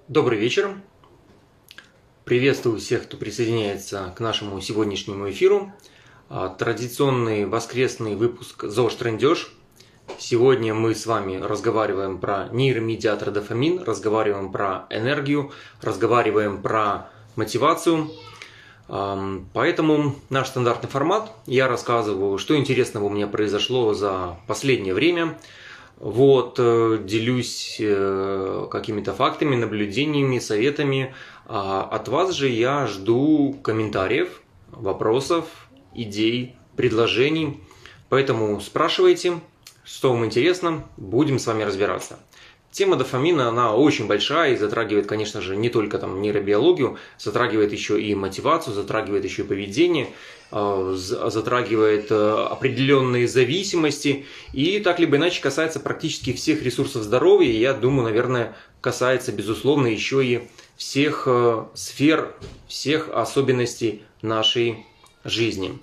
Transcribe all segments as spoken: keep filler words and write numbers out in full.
Добрый вечер. Приветствую всех, кто присоединяется к нашему сегодняшнему эфиру. А, Традиционный воскресный выпуск ЗОЖ Трендеж. Сегодня мы с вами разговариваем про нейромедиатор дофамин, разговариваем про энергию, разговариваем про мотивацию. Ам, Поэтому наш стандартный формат. Я рассказываю, что интересного у меня произошло за последнее время. Вот, э, делюсь э, какими-то фактами, наблюдениями, советами. А от вас же я жду комментариев, вопросов, идей, предложений. Поэтому спрашивайте, что вам интересно, будем с вами разбираться. Тема дофамина, она очень большая и затрагивает, конечно же, не только там нейробиологию, затрагивает еще и мотивацию, затрагивает еще и поведение, э, з- затрагивает э, определенные зависимости и так либо иначе касается практически всех ресурсов здоровья. И я думаю, наверное, касается, безусловно, еще и всех э, сфер, всех особенностей нашей жизни.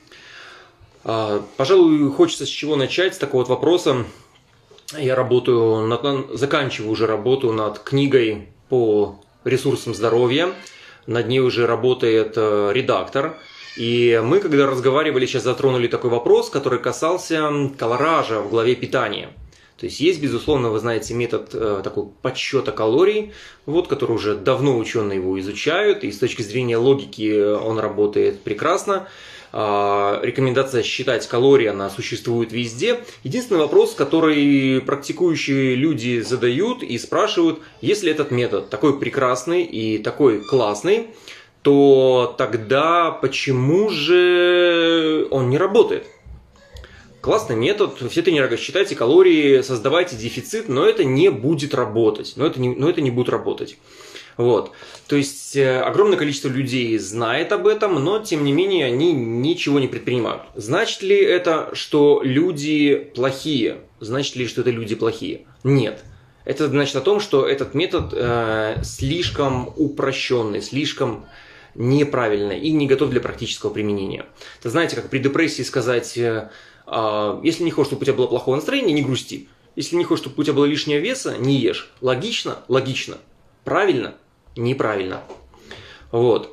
А, Пожалуй, хочется с чего начать, с такого вот вопроса. Я работаю, над- заканчиваю уже работу над книгой по ресурсам здоровья. Над ней уже работает э, редактор. И мы, когда разговаривали, сейчас затронули такой вопрос, который касался колоража в главе питания. То есть есть, безусловно, вы знаете, метод э, такой подсчета калорий, вот, который уже давно ученые его изучают, и с точки зрения логики он работает прекрасно. А, Рекомендация считать калории, она существует везде. Единственный вопрос, который практикующие люди задают и спрашивают, если этот метод такой прекрасный и такой классный, то тогда почему же он не работает? Классный метод, все тренеры говорят, считайте калории, создавайте дефицит, но это не будет работать, но это не, но это не будет работать. Вот. То есть э, огромное количество людей знает об этом, но тем не менее они ничего не предпринимают. Значит ли это, что люди плохие? Значит ли, что это люди плохие? Нет. Это значит о том, что этот метод э, слишком упрощенный, слишком неправильный и не готов для практического применения. Это знаете, как при депрессии сказать, э, э, если не хочешь, чтобы у тебя было плохого настроения, не грусти. Если не хочешь, чтобы у тебя было лишнего веса, не ешь. Логично? Логично. Правильно? Неправильно. Вот.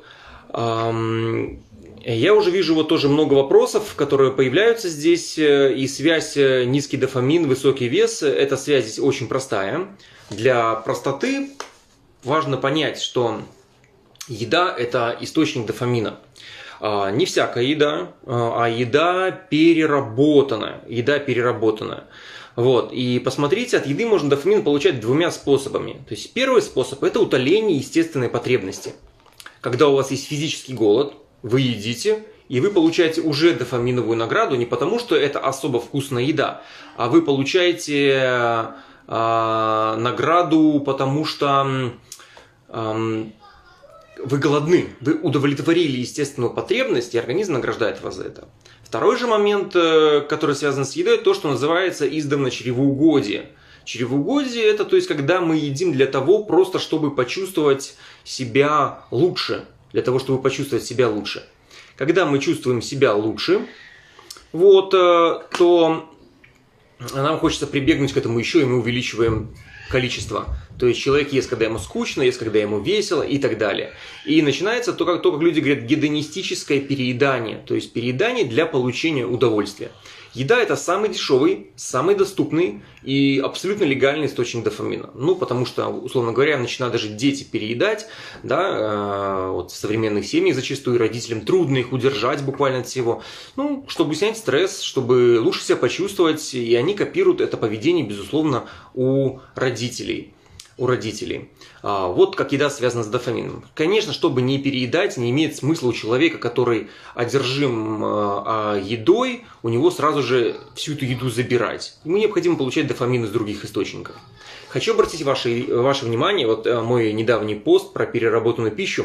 Ам, Я уже вижу вот тоже много вопросов, которые появляются здесь. И связь низкий дофамин, высокий вес. Эта связь здесь очень простая. Для простоты важно понять, что еда – это источник дофамина. А, Не всякая еда, а еда переработанная. Еда переработанная. Вот. И посмотрите, от еды можно дофамин получать двумя способами. То есть первый способ – это утоление естественной потребности. Когда у вас есть физический голод, вы едите, и вы получаете уже дофаминовую награду не потому, что это особо вкусная еда, а вы получаете э, награду, потому что э, вы голодны, вы удовлетворили естественную потребность, и организм награждает вас за это. Второй же момент, который связан с едой, то, что называется издавна чревоугодие. Чревоугодие – это, то есть, когда мы едим для того, просто чтобы почувствовать себя лучше, для того, чтобы почувствовать себя лучше. Когда мы чувствуем себя лучше, вот, то нам хочется прибегнуть к этому еще, и мы увеличиваем количество. То есть человек ест, когда ему скучно, ест, когда ему весело и так далее. И начинается то, как, то, как люди говорят, гедонистическое переедание. То есть переедание для получения удовольствия. Еда – это самый дешевый, самый доступный и абсолютно легальный источник дофамина. Ну, потому что, условно говоря, начинают даже дети переедать. Да, э, вот в современных семьях зачастую родителям трудно их удержать буквально от всего. Ну, чтобы снять стресс, чтобы лучше себя почувствовать. И они копируют это поведение, безусловно, у родителей. у родителей. Вот как еда связана с дофамином. Конечно, чтобы не переедать, не имеет смысла у человека, который одержим едой, у него сразу же всю эту еду забирать. Ему необходимо получать дофамин из других источников. Хочу обратить ваше, ваше внимание, вот мой недавний пост про переработанную пищу.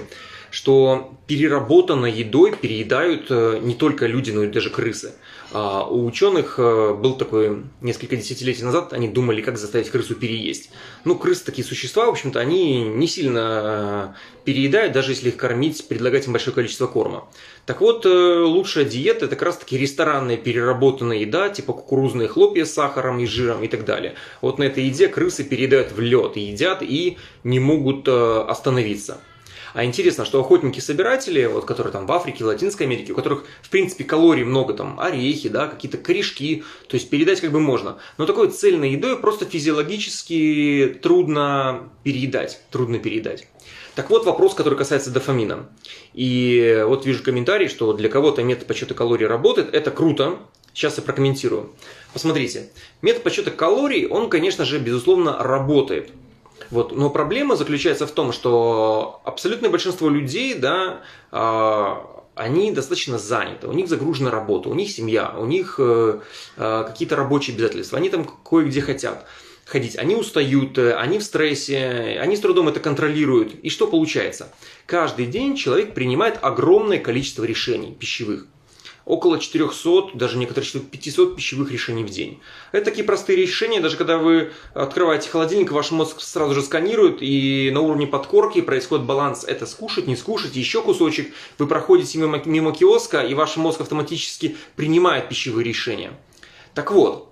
что переработанной едой переедают не только люди, но и даже крысы. У ученых был такой несколько десятилетий назад, они думали, как заставить крысу переесть. Ну, крысы такие существа, в общем-то, они не сильно переедают, даже если их кормить, предлагать им большое количество корма. Так вот, лучшая диета – это как раз-таки ресторанная переработанная еда, типа кукурузные хлопья с сахаром и жиром и так далее. Вот на этой еде крысы переедают в лед, и едят, и не могут остановиться. А интересно, что охотники-собиратели, вот, которые там в Африке, в Латинской Америке, у которых, в принципе, калорий много, там, орехи, да, какие-то корешки, то есть передать как бы можно. Но такой цельной едой просто физиологически трудно переедать, трудно переедать. Так вот, вопрос, который касается дофамина. И вот вижу комментарий, что для кого-то метод подсчета калорий работает, это круто. Сейчас я прокомментирую. Посмотрите, метод подсчета калорий, он, конечно же, безусловно, работает. Вот. Но проблема заключается в том, что абсолютное большинство людей, да, они достаточно заняты, у них загружена работа, у них семья, у них какие-то рабочие обязательства, они там кое-где хотят ходить, они устают, они в стрессе, они с трудом это контролируют. И что получается? Каждый день человек принимает огромное количество решений пищевых. Около четырехсот, даже некоторые считают пятисот пищевых решений в день. Это такие простые решения, даже когда вы открываете холодильник, ваш мозг сразу же сканирует, и на уровне подкорки происходит баланс. Это скушать, не скушать, еще кусочек. Вы проходите мимо, мимо киоска, и ваш мозг автоматически принимает пищевые решения. Так вот,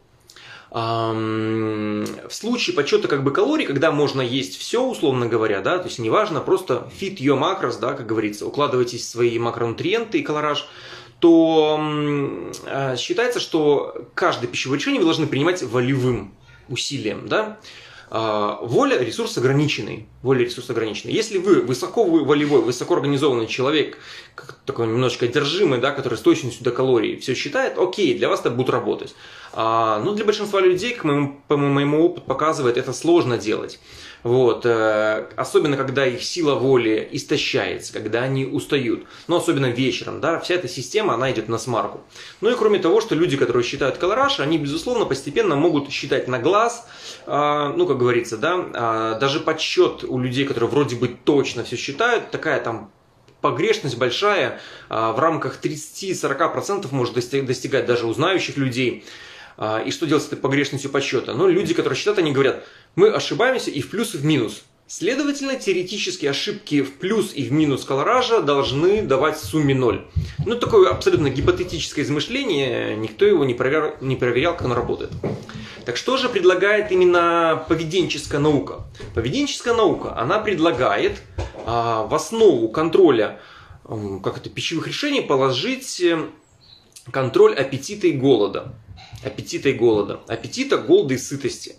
в случае подсчета как бы калорий, когда можно есть все, условно говоря, да, то есть неважно, просто fit your macros, да, как говорится, укладывайтесь в свои макронутриенты и колораж, то э, считается, что каждое пищевое решение вы должны принимать волевым усилием. Да? Э, воля – ресурс ограниченный. Воля – ресурс ограниченный. Если вы высоко волевой, высоко организованный человек, как, такой немножечко одержимый, да, который с точностью до калорий все считает, окей, для вас это будет работать. А, но для большинства людей, как моему, по моему опыту показывает, это сложно делать. Вот. Особенно, когда их сила воли истощается, когда они устают. Но особенно вечером, да, вся эта система, она идет на смарку. Ну и кроме того, что люди, которые считают колораж, они, безусловно, постепенно могут считать на глаз, ну, как говорится, да, даже подсчет у людей, которые вроде бы точно все считают, такая там погрешность большая, в рамках тридцати-сорока процентов может достигать даже у знающих людей. И что делать с этой погрешностью подсчета? Ну, люди, которые считают, они говорят, мы ошибаемся и в плюс, и в минус. Следовательно, теоретически ошибки в плюс и в минус колоража должны давать в сумме ноль. Ну, такое абсолютно гипотетическое измышление, никто его не проверял, не проверял, как оно работает. Так что же предлагает именно поведенческая наука? Поведенческая наука, она предлагает а, в основу контроля как это, пищевых решений положить контроль аппетита и голода. Аппетита и голода. Аппетита, голода и сытости.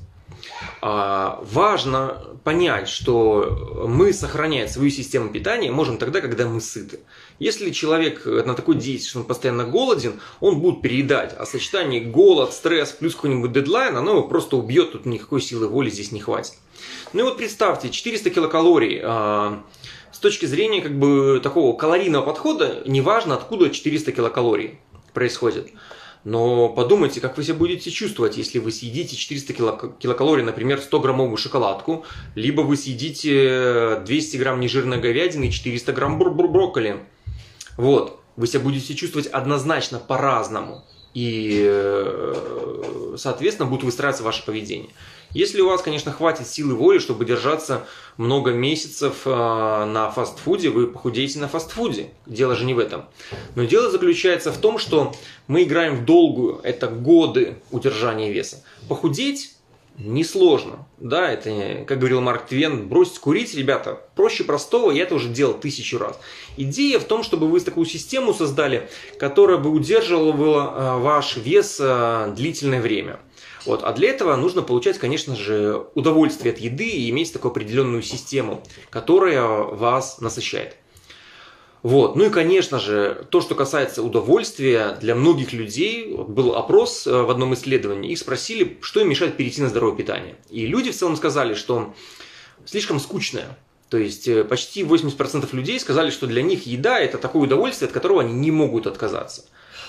А, важно понять, что мы сохранять свою систему питания можем тогда, когда мы сыты. Если человек на такой диете, что он постоянно голоден, он будет переедать. А сочетание голод, стресс плюс какой-нибудь дедлайн, оно его просто убьет, тут никакой силы воли здесь не хватит. Ну и вот представьте, четыреста килокалорий. А, с точки зрения как бы такого калорийного подхода, неважно откуда четыреста килокалорий происходит. Но подумайте, как вы себя будете чувствовать, если вы съедите четыреста килокалорий, например, сто-граммовую шоколадку, либо вы съедите двести грамм нежирной говядины и четыреста грамм брокколи. Вот. Вы себя будете чувствовать однозначно по-разному. И, соответственно, будет выстраиваться ваше поведение. Если у вас, конечно, хватит силы воли, чтобы держаться много месяцев на фастфуде, вы похудеете на фастфуде. Дело же не в этом. Но дело заключается в том, что мы играем в долгую. Это годы удержания веса. Похудеть несложно. Да, это, как говорил Марк Твен, бросить курить, ребята, проще простого, я это уже делал тысячу раз. Идея в том, чтобы вы такую систему создали, которая бы удерживала ваш вес длительное время. Вот. А для этого нужно получать, конечно же, удовольствие от еды и иметь такую определенную систему, которая вас насыщает. Вот. Ну и, конечно же, то, что касается удовольствия, для многих людей был опрос в одном исследовании, их спросили, что им мешает перейти на здоровое питание. И люди в целом сказали, что слишком скучное. То есть почти восемьдесят процентов людей сказали, что для них еда – это такое удовольствие, от которого они не могут отказаться.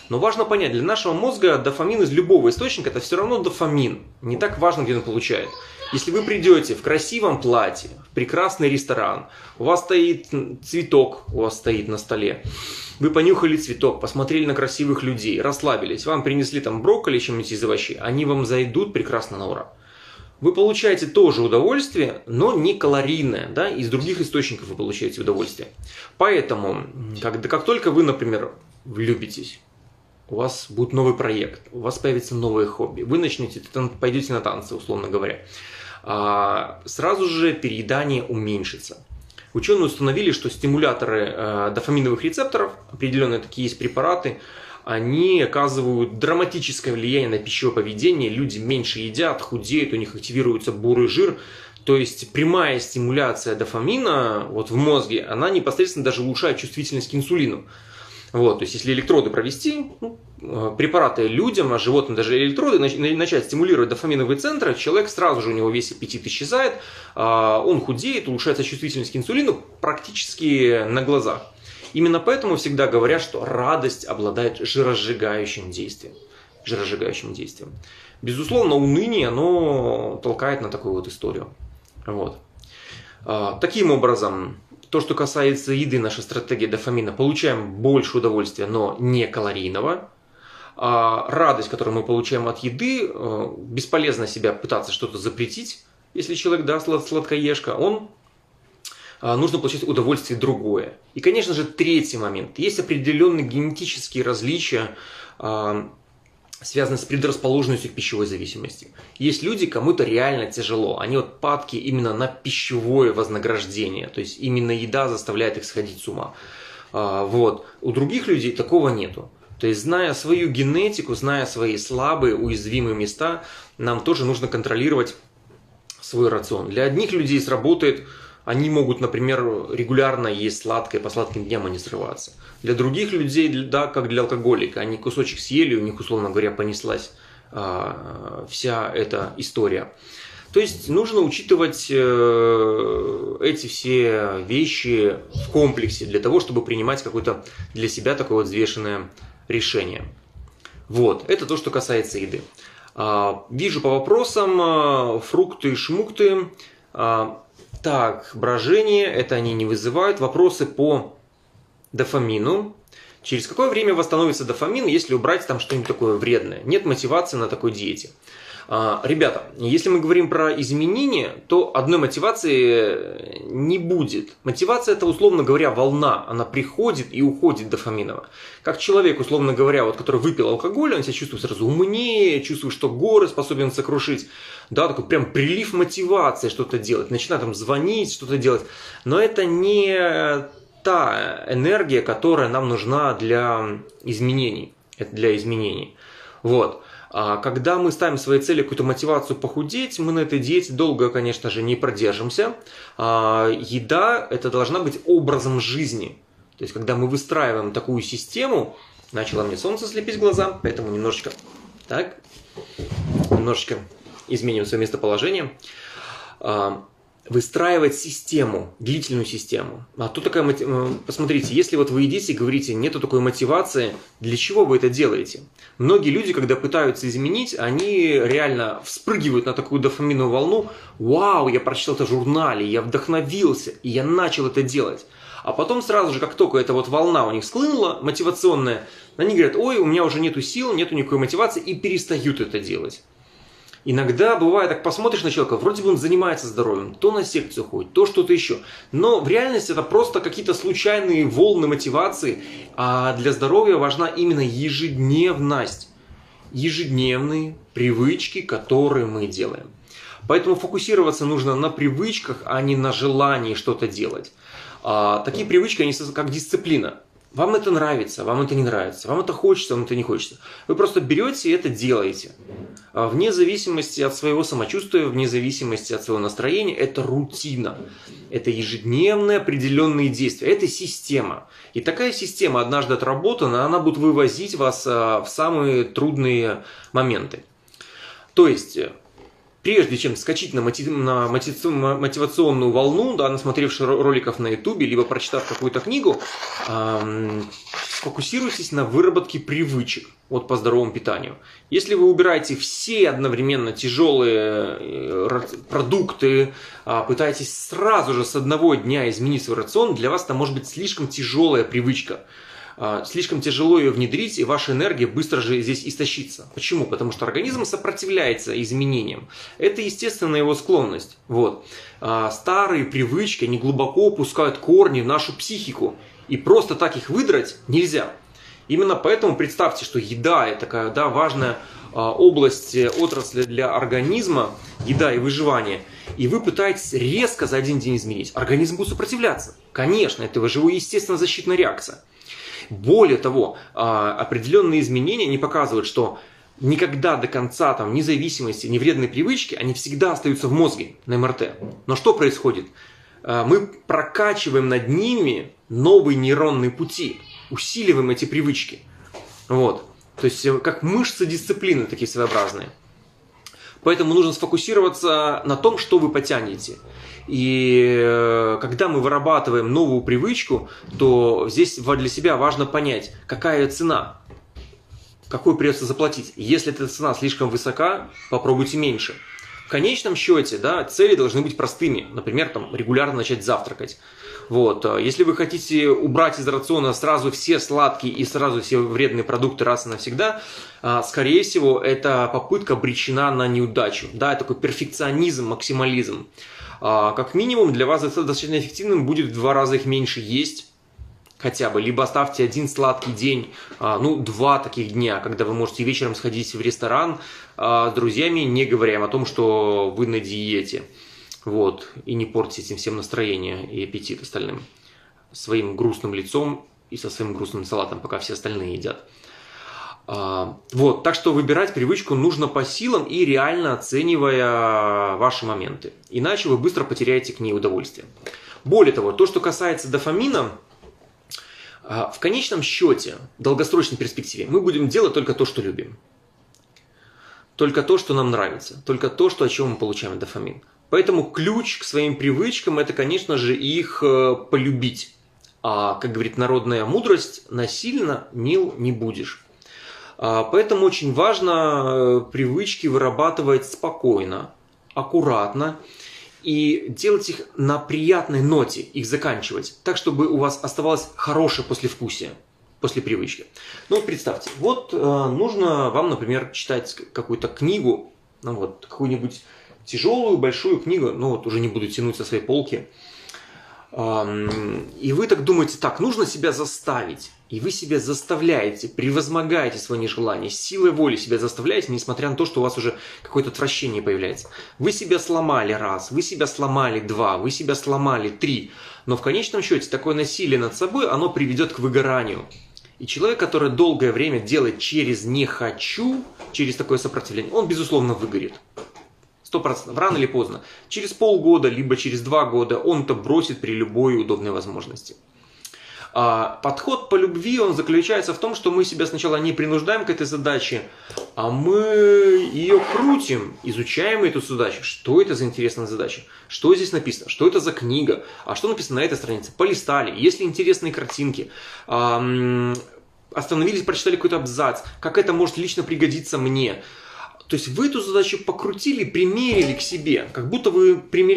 Но важно понять, для нашего мозга дофамин из любого источника – это все равно дофамин. Не так важно, где он получает. Если вы придете в красивом платье, в прекрасный ресторан, у вас стоит цветок, у вас стоит на столе, вы понюхали цветок, посмотрели на красивых людей, расслабились, вам принесли там брокколи, чем-нибудь из овощей, они вам зайдут прекрасно на ура. Вы получаете тоже удовольствие, но не калорийное, да, из других источников вы получаете удовольствие. Поэтому, как, как только вы, например, влюбитесь, у вас будет новый проект, у вас появится новое хобби, вы начнете, пойдете на танцы, условно говоря, сразу же переедание уменьшится. Ученые установили, что стимуляторы дофаминовых рецепторов, определенные такие есть препараты, они оказывают драматическое влияние на пищевое поведение, люди меньше едят, худеют, у них активируется бурый жир. То есть прямая стимуляция дофамина вот в мозге, она непосредственно даже улучшает чувствительность к инсулину. Вот, то есть, если электроды провести, ну, препараты людям, а животным даже электроды, начать стимулировать дофаминовые центры, человек сразу же, у него весь аппетит исчезает, он худеет, улучшается чувствительность к инсулину практически на глазах. Именно поэтому всегда говорят, что радость обладает жиросжигающим действием. Жиросжигающим действием. Безусловно, уныние, оно толкает на такую вот историю. Вот. Таким образом, то, что касается еды, наша стратегия дофамина, получаем больше удовольствия, но не калорийного. А радость, которую мы получаем от еды, бесполезно себя пытаться что-то запретить, если человек, да, сладкоежка, он нужно получать удовольствие другое. И, конечно же, третий момент. Есть определенные генетические различия, связанные с предрасположенностью к пищевой зависимости. Есть люди, кому это реально тяжело. Они вот падки именно на пищевое вознаграждение. То есть именно еда заставляет их сходить с ума. Вот. У других людей такого нету. То есть, зная свою генетику, зная свои слабые, уязвимые места, нам тоже нужно контролировать свой рацион. Для одних людей сработает, они могут, например, регулярно есть сладкое, по сладким дням они срываться. Для других людей, да, как для алкоголика, они кусочек съели, у них, условно говоря, понеслась а, вся эта история. То есть нужно учитывать э, эти все вещи в комплексе для того, чтобы принимать какое-то для себя такое вот взвешенное решение. Вот, это то, что касается еды. А, вижу по вопросам а, фрукты, шмукты. А, так, брожение, это они не вызывают. Вопросы по дофамину. Через какое время восстановится дофамин, если убрать там что-нибудь такое вредное? Нет мотивации на такой диете. Ребята, если мы говорим про изменения, то одной мотивации не будет. Мотивация – это, условно говоря, волна. Она приходит и уходит дофаминова. Как человек, условно говоря, вот, который выпил алкоголь, он себя чувствует сразу умнее, чувствует, что горы способен сокрушить. Да, такой прям прилив мотивации что-то делать. Начинает там звонить, что-то делать. Но это не та энергия, которая нам нужна для изменений. Это для изменений. Вот. Когда мы ставим своей целью какую-то мотивацию похудеть, мы на этой диете долго, конечно же, не продержимся. Еда – это должна быть образом жизни. То есть, когда мы выстраиваем такую систему, начало мне солнце слепить глаза, поэтому немножечко, так, немножечко изменим свое местоположение. Выстраивать систему, длительную систему. А тут такая, посмотрите, если вот вы едите и говорите, нету такой мотивации, для чего вы это делаете? Многие люди, когда пытаются изменить, они реально вспрыгивают на такую дофаминовую волну. Вау, я прочитал это в журнале, я вдохновился, и я начал это делать. А потом сразу же, как только эта вот волна у них склынула, мотивационная, они говорят, ой, у меня уже нету сил, нету никакой мотивации, и перестают это делать. Иногда бывает, так посмотришь на человека, вроде бы он занимается здоровьем, то на секцию ходит, то что-то еще. Но в реальности это просто какие-то случайные волны мотивации, а для здоровья важна именно ежедневность. Ежедневные привычки, которые мы делаем. Поэтому фокусироваться нужно на привычках, а не на желании что-то делать. А, такие привычки, они как дисциплина. Вам это нравится, вам это не нравится, вам это хочется, вам это не хочется. Вы просто берете и это делаете. Вне зависимости от своего самочувствия, вне зависимости от своего настроения, это рутина. Это ежедневные определенные действия, это система. И такая система, однажды отработана, она будет вывозить вас в самые трудные моменты. То есть, прежде чем скачать на, мотив... на мотивационную волну, да, насмотревшись роликов на ютубе, либо прочитав какую-то книгу, эм, сфокусируйтесь на выработке привычек вот по здоровому питанию. Если вы убираете все одновременно тяжелые продукты, пытаетесь сразу же с одного дня изменить свой рацион, для вас это может быть слишком тяжелая привычка. Слишком тяжело ее внедрить, и ваша энергия быстро же здесь истощится. Почему? Потому что организм сопротивляется изменениям. Это естественная его склонность. Вот. Старые привычки, они глубоко пускают корни в нашу психику. И просто так их выдрать нельзя. Именно поэтому представьте, что еда – это такая, да, важная область, отрасль для организма, еда и выживание. И вы пытаетесь резко за один день изменить. Организм будет сопротивляться. Конечно, это его естественная защитная реакция. Более того, определенные изменения не показывают, что никогда до конца там, независимости, ни вредные привычки, они всегда остаются в мозге на эм эр тэ. Но что происходит? Мы прокачиваем над ними новые нейронные пути, усиливаем эти привычки. Вот. То есть как мышцы дисциплины такие своеобразные. Поэтому нужно сфокусироваться на том, что вы потянете. И когда мы вырабатываем новую привычку, то здесь для себя важно понять, какая цена, какую придется заплатить. Если эта цена слишком высока, попробуйте меньше. В конечном счете, да, цели должны быть простыми. Например, там, регулярно начать завтракать. Вот. Если вы хотите убрать из рациона сразу все сладкие и сразу все вредные продукты раз и навсегда, скорее всего, эта попытка обречена на неудачу. Да, такой перфекционизм, максимализм. Как минимум, для вас это достаточно эффективным будет в два раза их меньше есть. Хотя бы, либо оставьте один сладкий день, ну, два таких дня, когда вы можете вечером сходить в ресторан с друзьями, не говоря о том, что вы на диете. Вот, и не портите этим всем настроение и аппетит остальным. Своим грустным лицом и со своим грустным салатом, пока все остальные едят. Вот, так что выбирать привычку нужно по силам и реально оценивая ваши моменты. Иначе вы быстро потеряете к ней удовольствие. Более того, то, что касается дофамина, в конечном счете, в долгосрочной перспективе, мы будем делать только то, что любим. Только то, что нам нравится. Только то, что, от чего мы получаем дофамин. Поэтому ключ к своим привычкам – это, конечно же, их полюбить. А, как говорит народная мудрость, насильно мил не будешь. Поэтому очень важно привычки вырабатывать спокойно, аккуратно. И делать их на приятной ноте, их заканчивать, так, чтобы у вас оставалось хорошее послевкусие после привычки. Ну, представьте, вот э, нужно вам, например, читать какую-то книгу, ну вот, какую-нибудь тяжелую, большую книгу, ну вот, уже не буду тянуть со своей полки. Эм, и вы так думаете, так, нужно себя заставить. И вы себя заставляете, превозмогаете свои нежелания, силой воли себя заставляете, несмотря на то, что у вас уже какое-то отвращение появляется. Вы себя сломали раз, вы себя сломали два, вы себя сломали три. Но в конечном счете такое насилие над собой, оно приведет к выгоранию. И человек, который долгое время делает через «не хочу», через такое сопротивление, он, безусловно, выгорит. Сто процентов, рано или поздно. Через полгода, либо через два года он это бросит при любой удобной возможности. Подход по любви, он заключается в том, что мы себя сначала не принуждаем к этой задаче, а мы ее крутим, изучаем эту задачу. Что это за интересная задача? Что здесь написано? Что это за книга? А что написано на этой странице? Полистали. Есть ли интересные картинки? Остановились, прочитали какой-то абзац. Как это может лично пригодиться мне? То есть вы эту задачу покрутили, примерили к себе, как будто вы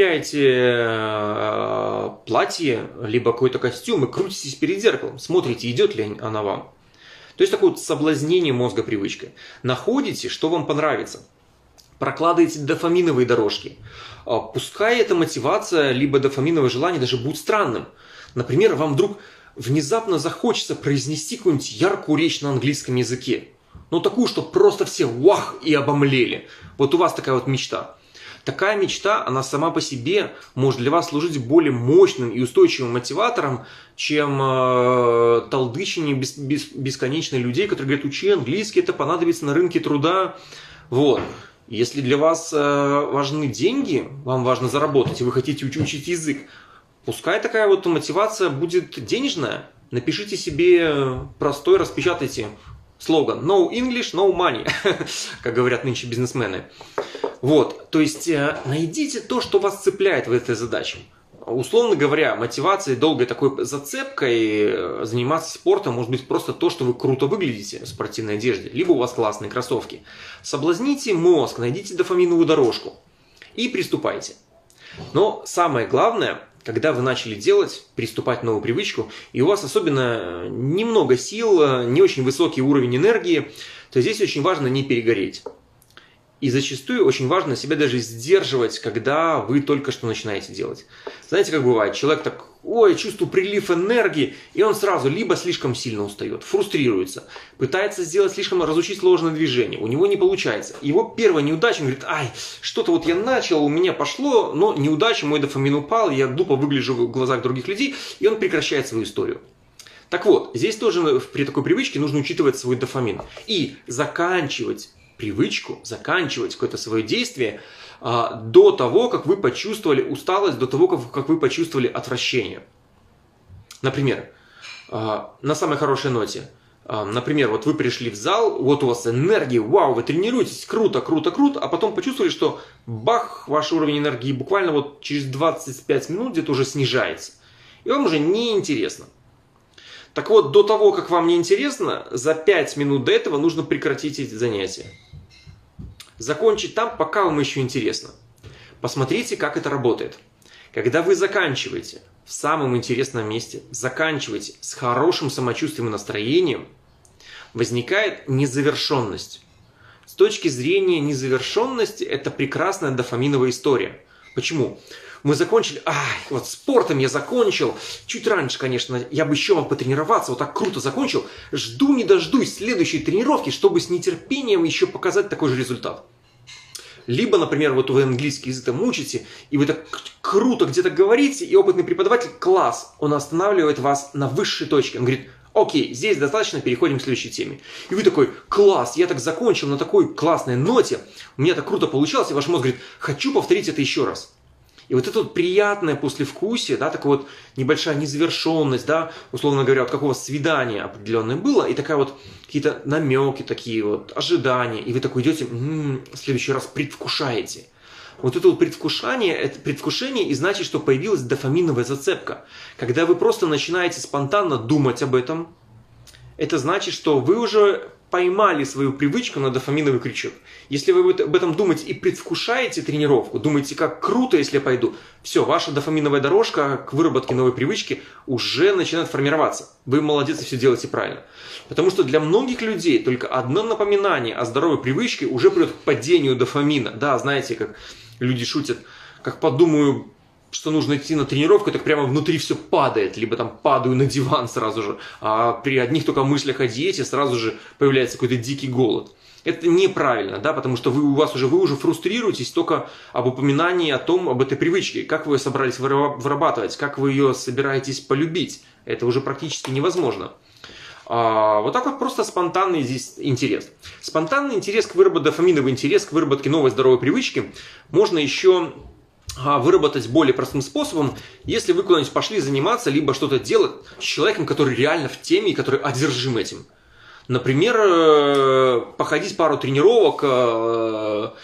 примеряете платье, либо какой-то костюм и крутитесь перед зеркалом, смотрите, идет ли она вам. То есть такое вот соблазнение мозга привычкой. Находите, что вам понравится, прокладываете дофаминовые дорожки. Пускай эта мотивация, либо дофаминовое желание даже будет странным. Например, вам вдруг внезапно захочется произнести какую-нибудь яркую речь на английском языке. Ну, такую, что просто все вах и обомлели. Вот у вас такая вот мечта. Такая мечта, она сама по себе может для вас служить более мощным и устойчивым мотиватором, чем э, толдычение бес, бес, бесконечно людей, которые говорят, учи английский, это понадобится на рынке труда. Вот. Если для вас э, важны деньги, вам важно заработать, и вы хотите уч- учить язык, пускай такая вот мотивация будет денежная. Напишите себе простой, распечатайте слоган «No English, no money», как говорят нынче бизнесмены. Вот, то есть найдите то, что вас цепляет в этой задаче. Условно говоря, мотивацией, долгой такой зацепкой заниматься спортом может быть просто то, что вы круто выглядите в спортивной одежде, либо у вас классные кроссовки. Соблазните мозг, найдите дофаминовую дорожку и приступайте. Но самое главное, когда вы начали делать, приступать к новую привычку, и у вас особенно немного сил, не очень высокий уровень энергии, то здесь очень важно не перегореть. И зачастую очень важно себя даже сдерживать, когда вы только что начинаете делать. Знаете, как бывает, человек так, ой, чувствую прилив энергии, и он сразу либо слишком сильно устает, фрустрируется, пытается сделать слишком, разучить сложное движение, у него не получается. Его первая неудача, он говорит, ай, что-то вот я начал, у меня пошло, но неудача, мой дофамин упал, я глупо выгляжу в глазах других людей, и он прекращает свою историю. Так вот, здесь тоже при такой привычке нужно учитывать свой дофамин и заканчивать привычку, заканчивать какое-то свое действие а, до того, как вы почувствовали усталость, до того, как, как вы почувствовали отвращение. Например, а, на самой хорошей ноте. А, например, вот вы пришли в зал, вот у вас энергия, вау, вы тренируетесь, круто, круто, круто, а потом почувствовали, что бах, ваш уровень энергии буквально вот через двадцать пять минут где-то уже снижается. И вам уже неинтересно. Так вот, до того, как вам неинтересно, за пять минут до этого нужно прекратить эти занятия. Закончить там, пока вам еще интересно. Посмотрите, как это работает. Когда вы заканчиваете в самом интересном месте, заканчиваете с хорошим самочувствием и настроением, возникает незавершенность. С точки зрения незавершенности, это прекрасная дофаминовая история. Почему? Мы закончили, ай, вот спортом я закончил, чуть раньше, конечно, я бы еще мог потренироваться, вот так круто закончил, жду не дождусь следующей тренировки, чтобы с нетерпением еще показать такой же результат. Либо, например, вот вы английский язык там учите, и вы так круто где-то говорите, и опытный преподаватель, класс, он останавливает вас на высшей точке, он говорит, окей, здесь достаточно, переходим к следующей теме. И вы такой, класс, я так закончил на такой классной ноте, у меня так круто получалось, и ваш мозг говорит, хочу повторить это еще раз. И вот это вот приятное послевкусие, да, такая вот небольшая незавершенность, да, условно говоря, вот какого свидания определенное было, и такая вот какие-то намеки такие вот, ожидания, и вы такой идете, м-м, в следующий раз предвкушаете. Вот это вот предвкушение, это предвкушение и значит, что появилась дофаминовая зацепка. Когда вы просто начинаете спонтанно думать об этом, это значит, что вы уже поймали свою привычку на дофаминовый крючок. Если вы об этом думаете и предвкушаете тренировку, думаете, как круто, если я пойду, все, ваша дофаминовая дорожка к выработке новой привычки уже начинает формироваться. Вы молодец и все делаете правильно. Потому что для многих людей только одно напоминание о здоровой привычке уже приводит к падению дофамина. Да, знаете, как люди шутят, как подумаю, что нужно идти на тренировку, так прямо внутри все падает, либо там падаю на диван сразу же, а при одних только мыслях о диете сразу же появляется какой-то дикий голод. Это неправильно, да, потому что вы, у вас уже, вы уже фрустрируетесь только об упоминании о том, об этой привычке, как вы ее собрались вырабатывать, как вы ее собираетесь полюбить. Это уже практически невозможно. А, вот так вот просто спонтанный здесь интерес. Спонтанный интерес к выработке, дофаминовый интерес к выработке новой здоровой привычки можно еще выработать более простым способом, если вы куда-нибудь пошли заниматься, либо что-то делать с человеком, который реально в теме и который одержим этим. Например, походить пару тренировок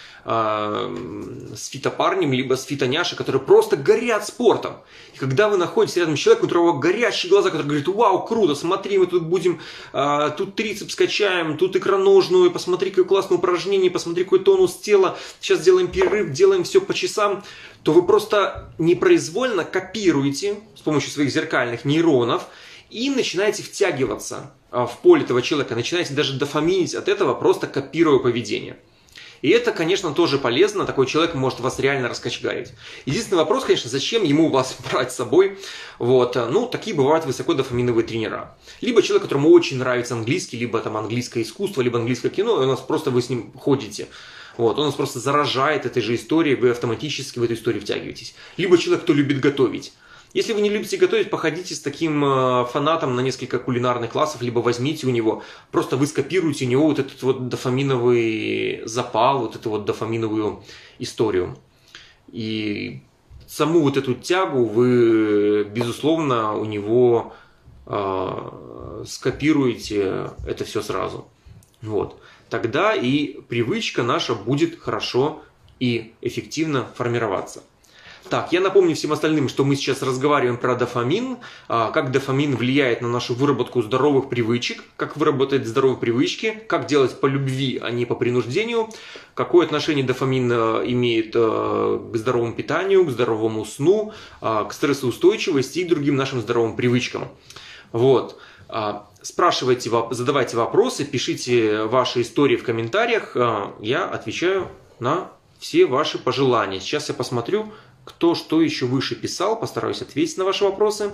с фитопарнем, либо с фитоняшей, которые просто горят спортом. И когда вы находитесь рядом с человеком, у которого горящие глаза, который говорит, вау, круто, смотри, мы тут будем, тут трицепс качаем, тут икроножную, посмотри, какое классное упражнение, посмотри, какой тонус тела, сейчас делаем перерыв, делаем все по часам, то вы просто непроизвольно копируете с помощью своих зеркальных нейронов и начинаете втягиваться в поле этого человека, начинаете даже дофаминить от этого, просто копируя поведение. И это, конечно, тоже полезно, такой человек может вас реально раскочегарить. Единственный вопрос, конечно, зачем ему вас брать с собой. Вот. Ну, такие бывают высокодофаминовые тренера. Либо человек, которому очень нравится английский, либо там английское искусство, либо английское кино, и у нас просто вы с ним ходите. Вот. Он нас просто заражает этой же историей, вы автоматически в эту историю втягиваетесь. Либо человек, кто любит готовить. Если вы не любите готовить, походите с таким фанатом на несколько кулинарных классов, либо возьмите у него, просто вы скопируете у него вот этот вот дофаминовый запал, вот эту вот дофаминовую историю. И саму вот эту тягу вы, безусловно, у него э, скопируете это все сразу. Вот. Тогда и привычка наша будет хорошо и эффективно формироваться. Так, я напомню всем остальным, что мы сейчас разговариваем про дофамин, как дофамин влияет на нашу выработку здоровых привычек, как выработать здоровые привычки, как делать по любви, а не по принуждению, какое отношение дофамин имеет к здоровому питанию, к здоровому сну, к стрессоустойчивости и другим нашим здоровым привычкам. Вот. Спрашивайте, задавайте вопросы, пишите ваши истории в комментариях, я отвечаю на все ваши пожелания. Сейчас я посмотрю, кто что еще выше писал, постараюсь ответить на ваши вопросы.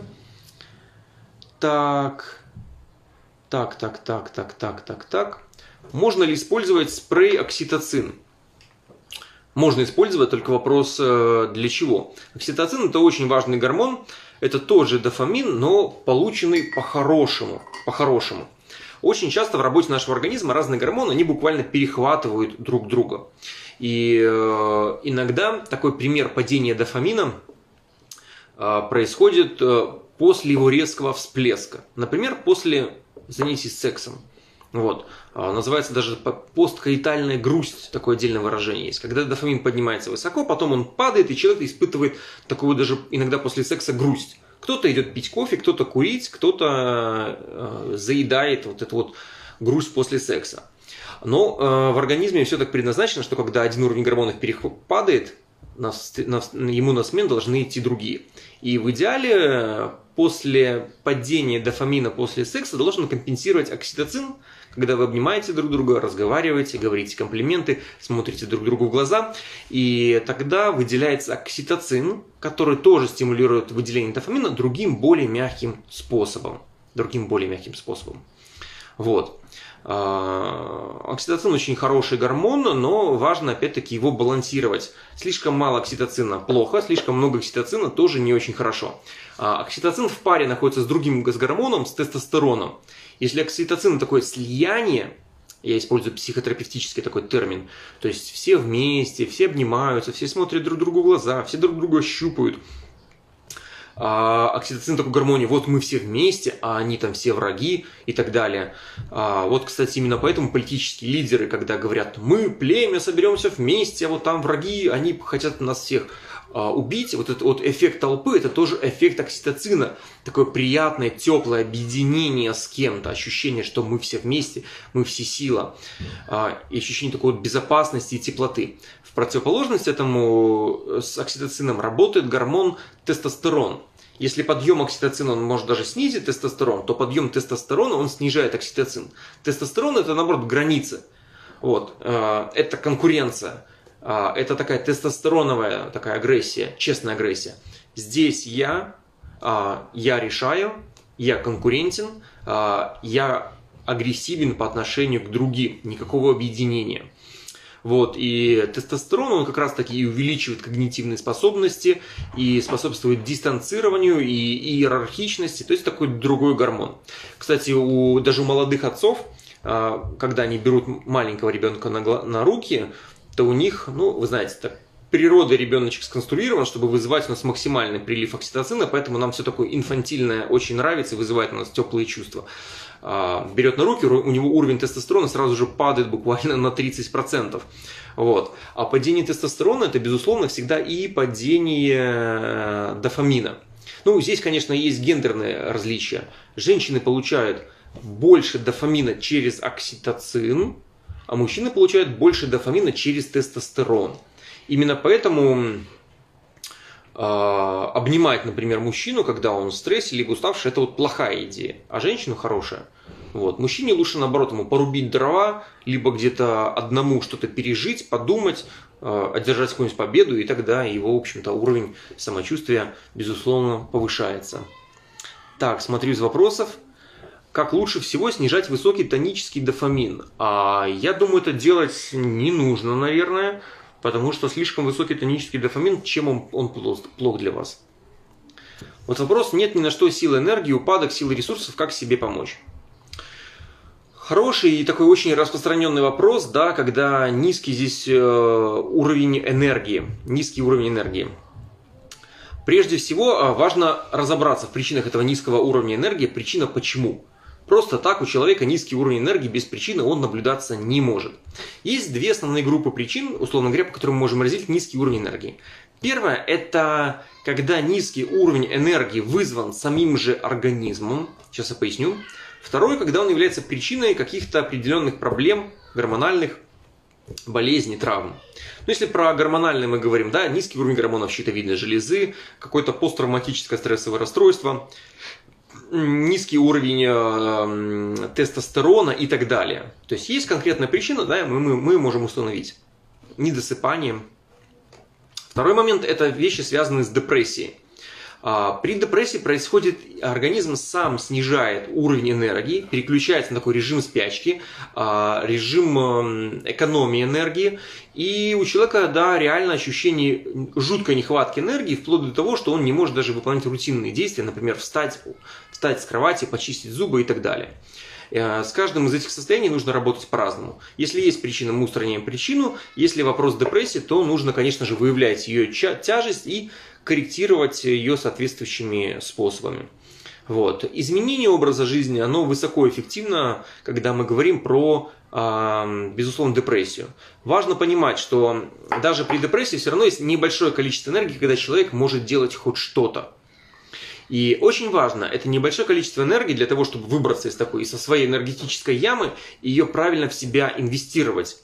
Так, так, так, так, так, так, так, так. Можно ли использовать спрей окситоцин? Можно использовать, только вопрос для чего. Окситоцин – это очень важный гормон, это тоже дофамин, но полученный по-хорошему. По-хорошему. Очень часто в работе нашего организма разные гормоны, они буквально перехватывают друг друга. И э, иногда такой пример падения дофамина э, происходит э, после его резкого всплеска. Например, после занятий сексом. Вот. Э, называется даже посткоитальная грусть, такое отдельное выражение есть. Когда дофамин поднимается высоко, потом он падает, и человек испытывает такую даже иногда после секса грусть. Кто-то идет пить кофе, кто-то курить, кто-то э, заедает вот эту вот грусть после секса. Но э, в организме все так предназначено, что когда один уровень гормонов падает, на, на, ему на смену должны идти другие. И в идеале после падения дофамина после секса должен компенсировать окситоцин, когда вы обнимаете друг друга, разговариваете, говорите комплименты, смотрите друг другу в глаза. И тогда выделяется окситоцин, который тоже стимулирует выделение дофамина другим более мягким способом. Другим более мягким способом. Вот. Окситоцин очень хороший гормон, но важно опять-таки его балансировать. Слишком мало окситоцина плохо, слишком много окситоцина тоже не очень хорошо. Окситоцин в паре находится с другим гормоном, с тестостероном. Если окситоцин такое слияние, я использую психотерапевтический такой термин, то есть все вместе, все обнимаются, все смотрят друг другу в глаза, все друг друга щупают. А окситоцин такой гармонии, вот мы все вместе, а они там все враги и так далее. А вот, кстати, именно поэтому политические лидеры, когда говорят, мы, племя, соберемся вместе, а вот там враги, они хотят нас всех а, убить, вот этот вот эффект толпы, это тоже эффект окситоцина. Такое приятное, теплое объединение с кем-то, ощущение, что мы все вместе, мы все сила. А, и ощущение такой вот безопасности и теплоты. В противоположность этому с окситоцином работает гормон тестостерон. Если подъем окситоцина он может даже снизить тестостерон, то подъем тестостерона он снижает окситоцин. Тестостерон это наоборот граница. Вот. Это конкуренция. Это такая тестостероновая такая агрессия, честная агрессия. Здесь я, я решаю, я конкурентен, я агрессивен по отношению к другим. Никакого объединения. Вот, и тестостерон, он как раз таки и увеличивает когнитивные способности, и способствует дистанцированию, и, и иерархичности, то есть такой другой гормон. Кстати, у, даже у молодых отцов, когда они берут маленького ребенка на, на руки, то у них, ну, вы знаете, так, природой ребеночек сконструирован, чтобы вызывать у нас максимальный прилив окситоцина, поэтому нам все такое инфантильное очень нравится и вызывает у нас теплые чувства. Берет на руки, у него уровень тестостерона сразу же падает буквально на тридцать процентов. Вот. А падение тестостерона это, безусловно, всегда и падение дофамина. Ну, здесь, конечно, есть гендерные различия. Женщины получают больше дофамина через окситоцин, а мужчины получают больше дофамина через тестостерон. Именно поэтому обнимать, например, мужчину, когда он в стрессе либо уставший, это вот плохая идея, а женщину хорошая. Вот. Мужчине лучше, наоборот, ему порубить дрова, либо где-то одному что-то пережить, подумать, одержать какую-нибудь победу, и тогда его, в общем-то, уровень самочувствия, безусловно, повышается. Так, смотрю из вопросов. Как лучше всего снижать высокий тонический дофамин? А я думаю, это делать не нужно, наверное, потому что слишком высокий тонический дофамин, чем он, он плох для вас? Вот вопрос, нет ни на что силы энергии, упадок, силы ресурсов, как себе помочь? Хороший и такой очень распространенный вопрос, да, когда низкий здесь э, уровень энергии, низкий уровень энергии. Прежде всего, важно разобраться в причинах этого низкого уровня энергии, причина почему. Просто так у человека низкий уровень энергии без причины он наблюдаться не может. Есть две основные группы причин, условно говоря, по которым мы можем разделить низкий уровень энергии. Первое – это когда низкий уровень энергии вызван самим же организмом. Сейчас я поясню. Второе – когда он является причиной каких-то определенных проблем гормональных, болезней, травм. Ну, если про гормональные мы говорим, да, низкий уровень гормонов щитовидной железы, какое-то посттравматическое стрессовое расстройство, низкий уровень э, тестостерона и так далее. То есть есть конкретная причина, да, мы, мы, мы можем установить. Недосыпание. Второй момент – это вещи, связанные с депрессией. При депрессии происходит, организм сам снижает уровень энергии, переключается на такой режим спячки, режим экономии энергии. И у человека, да, реально ощущение жуткой нехватки энергии, вплоть до того, что он не может даже выполнять рутинные действия, например, встать, встать с кровати, почистить зубы и так далее. С каждым из этих состояний нужно работать по-разному. Если есть причина, мы устраняем причину. Если вопрос депрессии, то нужно, конечно же, выявлять ее тяжесть и корректировать ее соответствующими способами. Вот. Изменение образа жизни, оно высокоэффективно, когда мы говорим про, безусловно, депрессию. Важно понимать, что даже при депрессии все равно есть небольшое количество энергии, когда человек может делать хоть что-то. И очень важно, это небольшое количество энергии для того, чтобы выбраться из такой, из со своей энергетической ямы и ее правильно в себя инвестировать,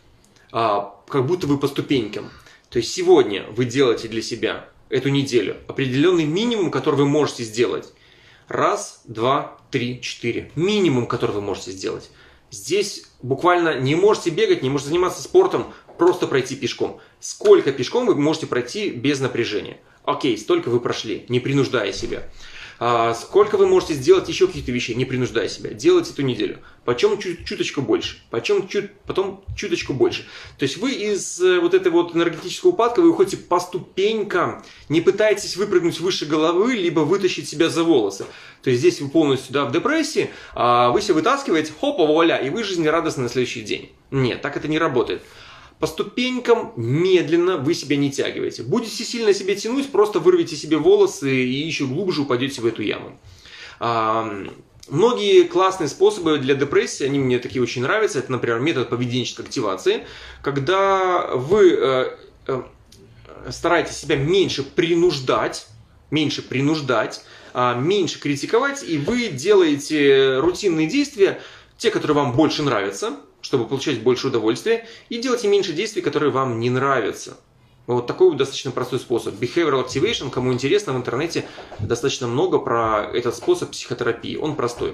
как будто вы по ступенькам. То есть сегодня вы делаете для себя эту неделю определенный минимум, который вы можете сделать. Раз, два, три, четыре. Минимум, который вы можете сделать. Здесь буквально не можете бегать, не можете заниматься спортом, просто пройти пешком. Сколько пешком вы можете пройти без напряжения? Окей, столько вы прошли, не принуждая себя. А сколько вы можете сделать еще каких-то вещей, не принуждая себя? Делать эту неделю. Почем чуть, чуточку больше, почем чуть, потом чуточку больше. То есть вы из вот этой вот энергетического упадка, вы уходите по ступенькам, не пытаетесь выпрыгнуть выше головы, либо вытащить себя за волосы. То есть здесь вы полностью, да, в депрессии, а вы себя вытаскиваете, хопа, вуаля, и вы жизнерадостны на следующий день. Нет, так это не работает. По ступенькам медленно вы себя не тягиваете. Будете сильно себе тянуть, просто вырвите себе волосы и еще глубже упадете в эту яму. А, многие классные способы для депрессии, они мне такие очень нравятся. Это, например, метод поведенческой активации, когда вы э, э, стараетесь себя меньше принуждать, меньше принуждать, э, меньше критиковать, и вы делаете рутинные действия, те, которые вам больше нравятся, чтобы получать больше удовольствия, и делайте меньше действий, которые вам не нравятся. Вот такой вот достаточно простой способ. Behavioral Activation, кому интересно, в интернете достаточно много про этот способ психотерапии. Он простой.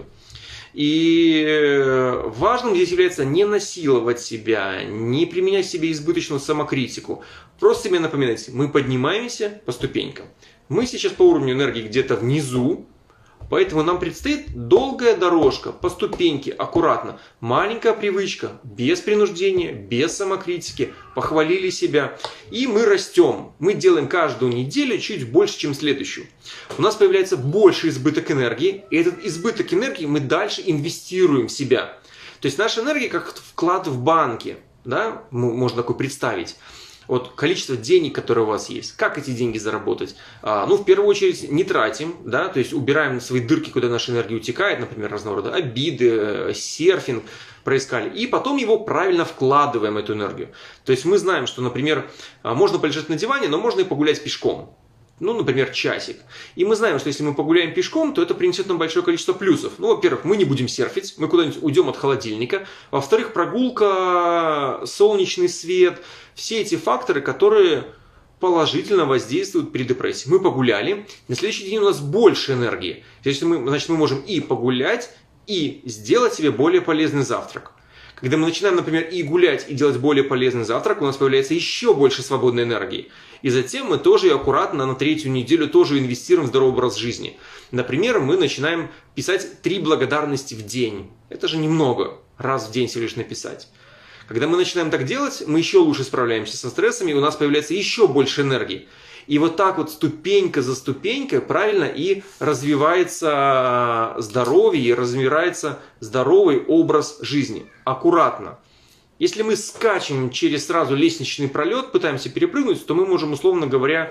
И важным здесь является не насиловать себя, не применять в себе избыточную самокритику. Просто себе напоминать, мы поднимаемся по ступенькам. Мы сейчас по уровню энергии где-то внизу, поэтому нам предстоит долгая дорожка, по ступеньке, аккуратно. Маленькая привычка, без принуждения, без самокритики. Похвалили себя. И мы растем. Мы делаем каждую неделю чуть больше, чем следующую. У нас появляется больше избыток энергии. И этот избыток энергии мы дальше инвестируем в себя. То есть наша энергия как вклад в банке. Да? Можно такое представить. Вот количество денег, которые у вас есть. Как эти деньги заработать? А, ну, в первую очередь, не тратим, да, то есть убираем свои дырки, куда наша энергия утекает, например, разного рода обиды, серфинг проискали, и потом его правильно вкладываем, эту энергию. То есть мы знаем, что, например, можно полежать на диване, но можно и погулять пешком. Ну, например, часик. И мы знаем, что если мы погуляем пешком, то это принесет нам большое количество плюсов. Ну, во-первых, мы не будем серфить, мы куда-нибудь уйдем от холодильника. Во-вторых, прогулка, солнечный свет, все эти факторы, которые положительно воздействуют при депрессии. Мы погуляли, на следующий день у нас больше энергии. Значит, мы, значит, мы можем и погулять, и сделать себе более полезный завтрак. Когда мы начинаем, например, и гулять, и делать более полезный завтрак, у нас появляется еще больше свободной энергии. И затем мы тоже аккуратно на третью неделю тоже инвестируем в здоровый образ жизни. Например, мы начинаем писать три благодарности в день. Это же немного, раз в день всего лишь написать. Когда мы начинаем так делать, мы еще лучше справляемся со стрессами, и у нас появляется еще больше энергии. И вот так вот ступенька за ступенькой правильно и развивается здоровье, и развивается здоровый образ жизни. Аккуратно. Если мы скачем через сразу лестничный пролет, пытаемся перепрыгнуть, то мы можем, условно говоря,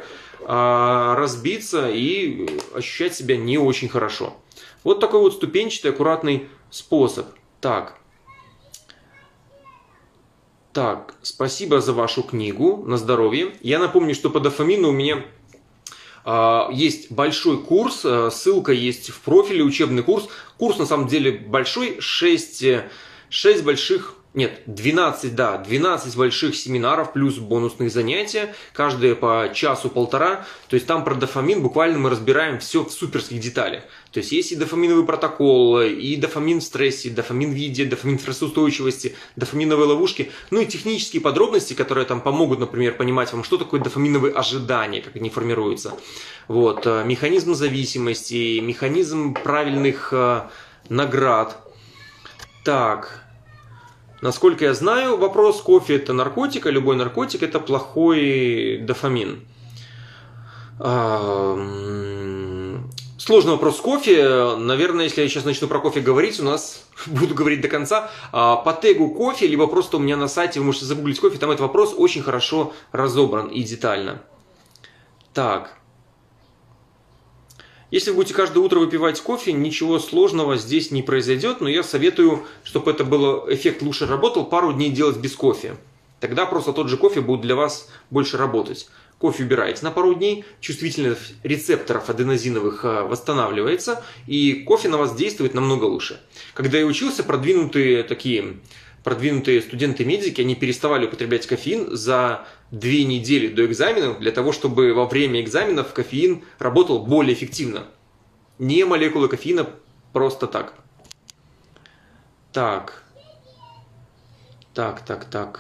разбиться и ощущать себя не очень хорошо. Вот такой вот ступенчатый, аккуратный способ. Так. Так, спасибо за вашу книгу, на здоровье. Я напомню, что по дофамину у меня э, есть большой курс, э, ссылка есть в профиле, учебный курс. Курс на самом деле большой, шесть, шесть больших... Нет, двенадцать, да, двенадцать больших семинаров плюс бонусных занятия, каждые по часу-полтора. То есть там про дофамин буквально мы разбираем все в суперских деталях. То есть есть и дофаминовый протокол, и дофамин в стрессе, дофамин в еде, дофамин в стрессоустойчивости, дофаминовые ловушки. Ну и технические подробности, которые там помогут, например, понимать вам, что такое дофаминовые ожидания, как они формируются. Вот, механизм зависимости, механизм правильных э, наград. Так... Насколько я знаю, вопрос, кофе это наркотик, а любой наркотик это плохой дофамин. Сложный вопрос с кофе. Наверное, если я сейчас начну про кофе говорить, у нас буду говорить до конца. По тегу кофе, либо просто у меня на сайте, вы можете загуглить кофе, там этот вопрос очень хорошо разобран и детально. Так. Если вы будете каждое утро выпивать кофе, ничего сложного здесь не произойдет, но я советую, чтобы это было, эффект лучше работал, пару дней делать без кофе. Тогда просто тот же кофе будет для вас больше работать. Кофе убираете на пару дней, чувствительность рецепторов аденозиновых восстанавливается, и кофе на вас действует намного лучше. Когда я учился, продвинутые такие... Продвинутые студенты-медики, они переставали употреблять кофеин за две недели до экзаменов, для того, чтобы во время экзаменов кофеин работал более эффективно. Не молекулы кофеина просто так. Так. Так, так, так.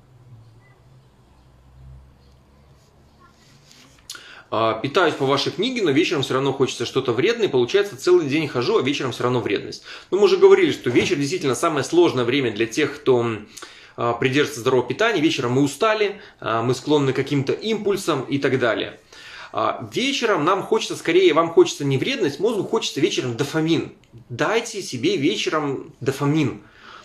Питаюсь по вашей книге, но вечером все равно хочется что-то вредное. Получается, целый день хожу, а вечером все равно вредность. Но мы уже говорили, что вечер действительно самое сложное время для тех, кто придерживается здорового питания. Вечером мы устали, мы склонны к каким-то импульсам и так далее. Вечером нам хочется скорее, вам хочется не вредность, мозгу хочется вечером дофамин. Дайте себе вечером дофамин.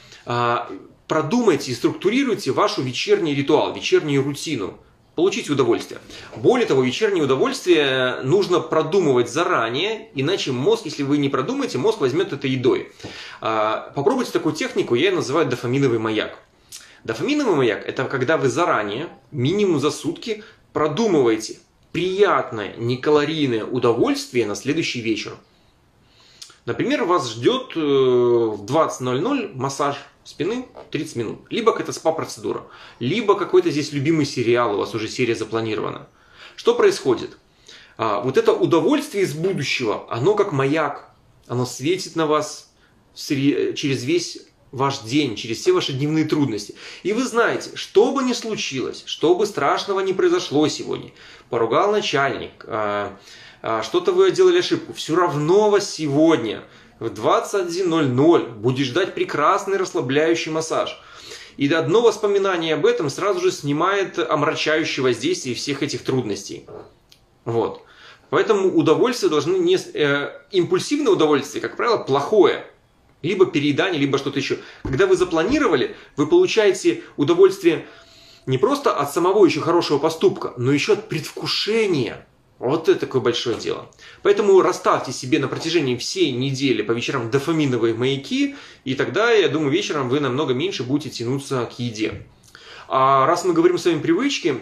Продумайте и структурируйте вашу вечерний ритуал, вечернюю рутину. Получить удовольствие. Более того, вечернее удовольствие нужно продумывать заранее, иначе мозг, если вы не продумаете, мозг возьмет это едой. Попробуйте такую технику, я ее называю дофаминовый маяк. Дофаминовый маяк – это когда вы заранее, минимум за сутки, продумываете приятное, некалорийное удовольствие на следующий вечер. Например, вас ждет в двадцать ноль ноль массаж спины тридцать минут. Либо какая-то спа-процедура, либо какой-то здесь любимый сериал, у вас уже серия запланирована. Что происходит? А, вот это удовольствие из будущего, оно как маяк, оно светит на вас через весь ваш день, через все ваши дневные трудности. И вы знаете, что бы ни случилось, что бы страшного ни произошло сегодня, поругал начальник, а, а, что-то вы делали ошибку, все равно вас сегодня в двадцать один ноль ноль будет ждать прекрасный расслабляющий массаж. И одно воспоминание об этом сразу же снимает омрачающее воздействие всех этих трудностей. Вот. Поэтому удовольствие должны не... Э, импульсивное удовольствие, как правило, плохое. Либо переедание, либо что-то еще. Когда вы запланировали, вы получаете удовольствие не просто от самого еще хорошего поступка, но еще от предвкушения. Вот это такое большое дело. Поэтому расставьте себе на протяжении всей недели по вечерам дофаминовые маяки, и тогда, я думаю, вечером вы намного меньше будете тянуться к еде. А раз мы говорим с вами привычки,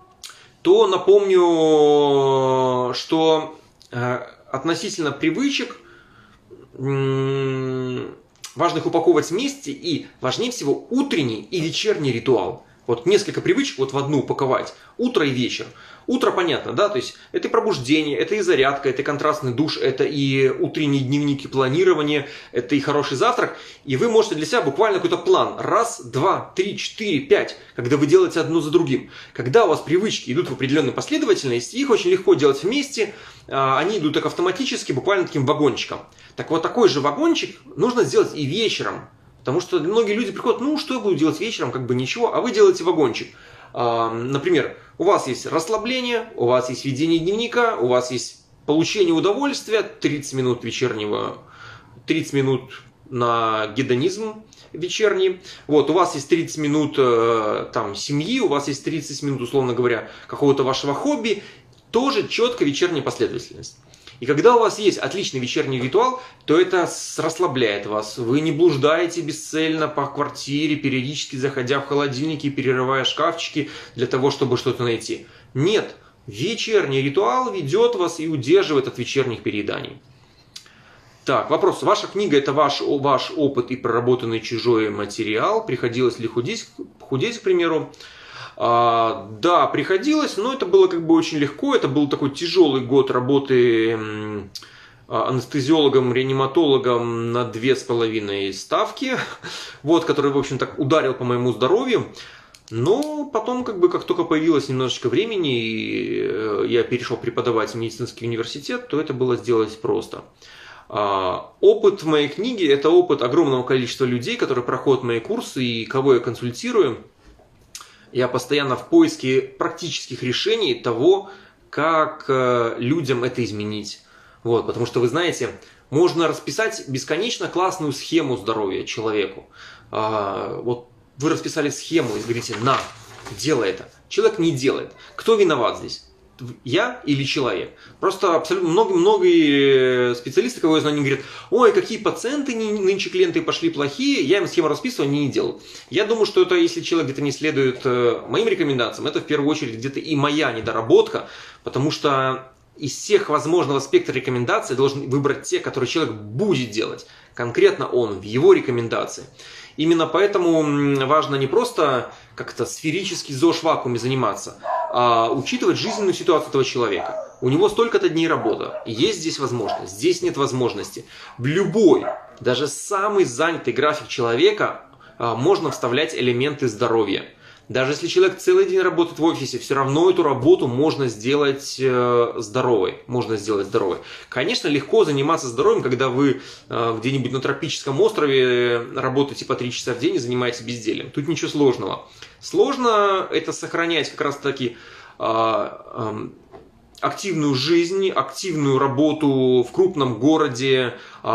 то напомню, что относительно привычек важно их упаковывать вместе, и важнее всего утренний и вечерний ритуал. Вот несколько привычек вот в одну упаковать. Утро и вечер. Утро понятно, да, то есть это и пробуждение, это и зарядка, это и контрастный душ, это и утренние дневники планирования, это и хороший завтрак. И вы можете для себя буквально какой-то план. Раз, два, три, четыре, пять, когда вы делаете одно за другим. Когда у вас привычки идут в определенной последовательности, их очень легко делать вместе, они идут так автоматически, буквально таким вагончиком. Так вот такой же вагончик нужно сделать и вечером. Потому что многие люди приходят, ну что я буду делать вечером, как бы ничего, а вы делаете вагончик. Например, у вас есть расслабление, у вас есть ведение дневника, у вас есть получение удовольствия, тридцать минут вечернего, тридцать минут на гедонизм вечерний. Вот, у вас есть тридцать минут там, семьи, у вас есть тридцать минут, условно говоря, какого-то вашего хобби. Тоже четко вечерняя последовательность. И когда у вас есть отличный вечерний ритуал, то это расслабляет вас. Вы не блуждаете бесцельно по квартире, периодически заходя в холодильники, перерывая шкафчики для того, чтобы что-то найти. Нет, вечерний ритуал ведет вас и удерживает от вечерних перееданий. Так, вопрос. Ваша книга – это ваш, ваш опыт и проработанный чужой материал. Приходилось ли худеть, худеть к примеру? А, да, приходилось, но это было как бы очень легко. Это был такой тяжелый год работы анестезиологом, реаниматологом на две с половиной ставки, вот, который, в общем, так ударил по моему здоровью. Но потом, как бы, как только появилось немножечко времени, и я перешел преподавать в медицинский университет, то это было сделать просто. Опыт в моей книге – это опыт огромного количества людей, которые проходят мои курсы и кого я консультирую. Я постоянно в поиске практических решений того, как людям это изменить. Вот, потому что, вы знаете, можно расписать бесконечно классную схему здоровья человеку. Вот вы расписали схему и говорите: на, делай это. Человек не делает. Кто виноват здесь? Я или человек? Просто абсолютно многие специалисты, кого я знаю, они говорят: ой, какие пациенты нынче клиенты пошли плохие, я им схему расписываю, они не делают. Я думаю, что это, если человек где-то не следует моим рекомендациям, это в первую очередь где-то и моя недоработка, потому что из всех возможного спектра рекомендаций должен выбрать те, которые человек будет делать. Конкретно он, в его рекомендации. Именно поэтому важно не просто как-то сферически ЗОЖ в вакууме заниматься, а учитывать жизненную ситуацию этого человека. У него столько-то дней работы, есть здесь возможность, здесь нет возможности. В любой, даже самый занятый график человека можно вставлять элементы здоровья. Даже если человек целый день работает в офисе, все равно эту работу можно сделать э, здоровой. Можно сделать здоровой. Конечно, легко заниматься здоровьем, когда вы э, где-нибудь на тропическом острове работаете по три часа в день и занимаетесь бездельем. Тут ничего сложного. Сложно это сохранять как раз-таки э, э, активную жизнь, активную работу в крупном городе,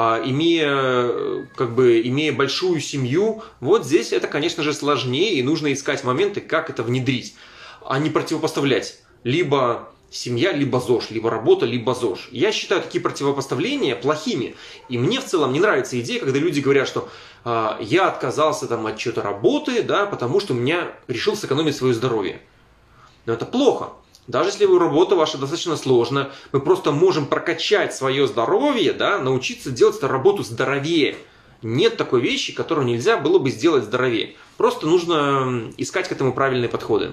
имея, как бы, имея большую семью. Вот здесь это, конечно же, сложнее, и нужно искать моменты, как это внедрить, а не противопоставлять. Либо семья, либо ЗОЖ, либо работа, либо ЗОЖ. Я считаю такие противопоставления плохими. И мне в целом не нравится идея, когда люди говорят, что а, я отказался там, от чьей-то работы, да, потому что у меня решил сэкономить свое здоровье. Но это плохо. Даже если работа ваша достаточно сложная, мы просто можем прокачать свое здоровье, да, научиться делать эту работу здоровее. Нет такой вещи, которую нельзя было бы сделать здоровее. Просто нужно искать к этому правильные подходы.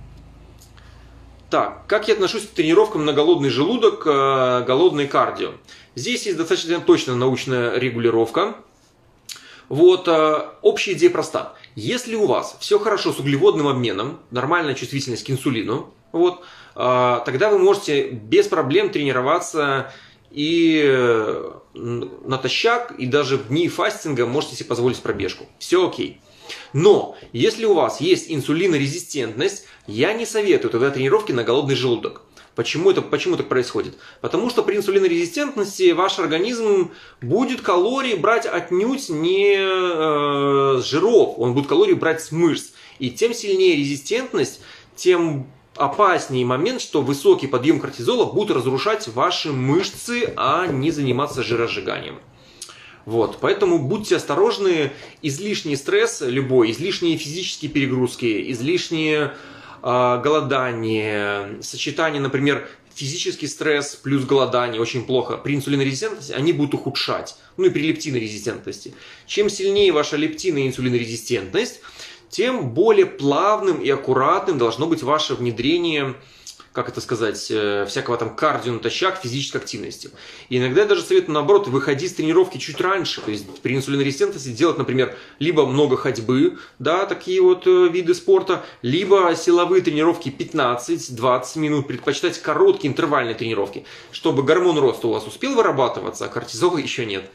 Так, как я отношусь к тренировкам на голодный желудок, голодный кардио? Здесь есть достаточно точная научная регулировка. Вот, общая идея проста. Если у вас все хорошо с углеводным обменом, нормальная чувствительность к инсулину, вот, тогда вы можете без проблем тренироваться и натощак, и даже в дни фастинга можете себе позволить пробежку. Все окей. Но если у вас есть инсулинорезистентность, я не советую тогда тренировки на голодный желудок. Почему это, почему так происходит? Потому что при инсулинорезистентности ваш организм будет калории брать отнюдь не э, с жиров, он будет калории брать с мышц. И тем сильнее резистентность, тем опаснее момент, что высокий подъем кортизола будет разрушать ваши мышцы, а не заниматься жиросжиганием. Вот, поэтому будьте осторожны, излишний стресс любой, излишние физические перегрузки, излишние э, голодание, сочетание, например, физический стресс плюс голодание очень плохо. При инсулинорезистентности они будут ухудшать, ну и при лептинорезистентности. Чем сильнее ваша лептин- и инсулинорезистентность, тем более плавным и аккуратным должно быть ваше внедрение, как это сказать, всякого там кардио натощак, физической активности. И иногда я даже советую, наоборот, выходить с тренировки чуть раньше. То есть при инсулинорезистентности делать, например, либо много ходьбы, да, такие вот виды спорта, либо силовые тренировки пятнадцать-двадцать минут, предпочитать короткие интервальные тренировки, чтобы гормон роста у вас успел вырабатываться, а кортизола еще нет.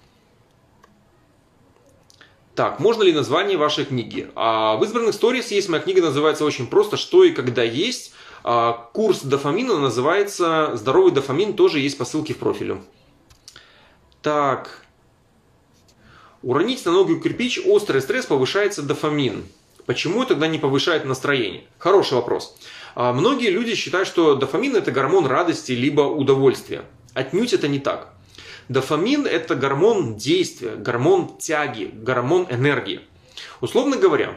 Так, можно ли название вашей книги? В избранных сторис есть, моя книга называется очень просто «Что и когда есть». Курс дофамина называется «Здоровый дофамин», тоже есть по ссылке в профиле. Так, уронить на ногу кирпич, острый стресс, повышается дофамин. Почему тогда не повышает настроение? Хороший вопрос. Многие люди считают, что дофамин – это гормон радости либо удовольствия. Отнюдь это не так. Дофамин – это гормон действия, гормон тяги, гормон энергии. Условно говоря,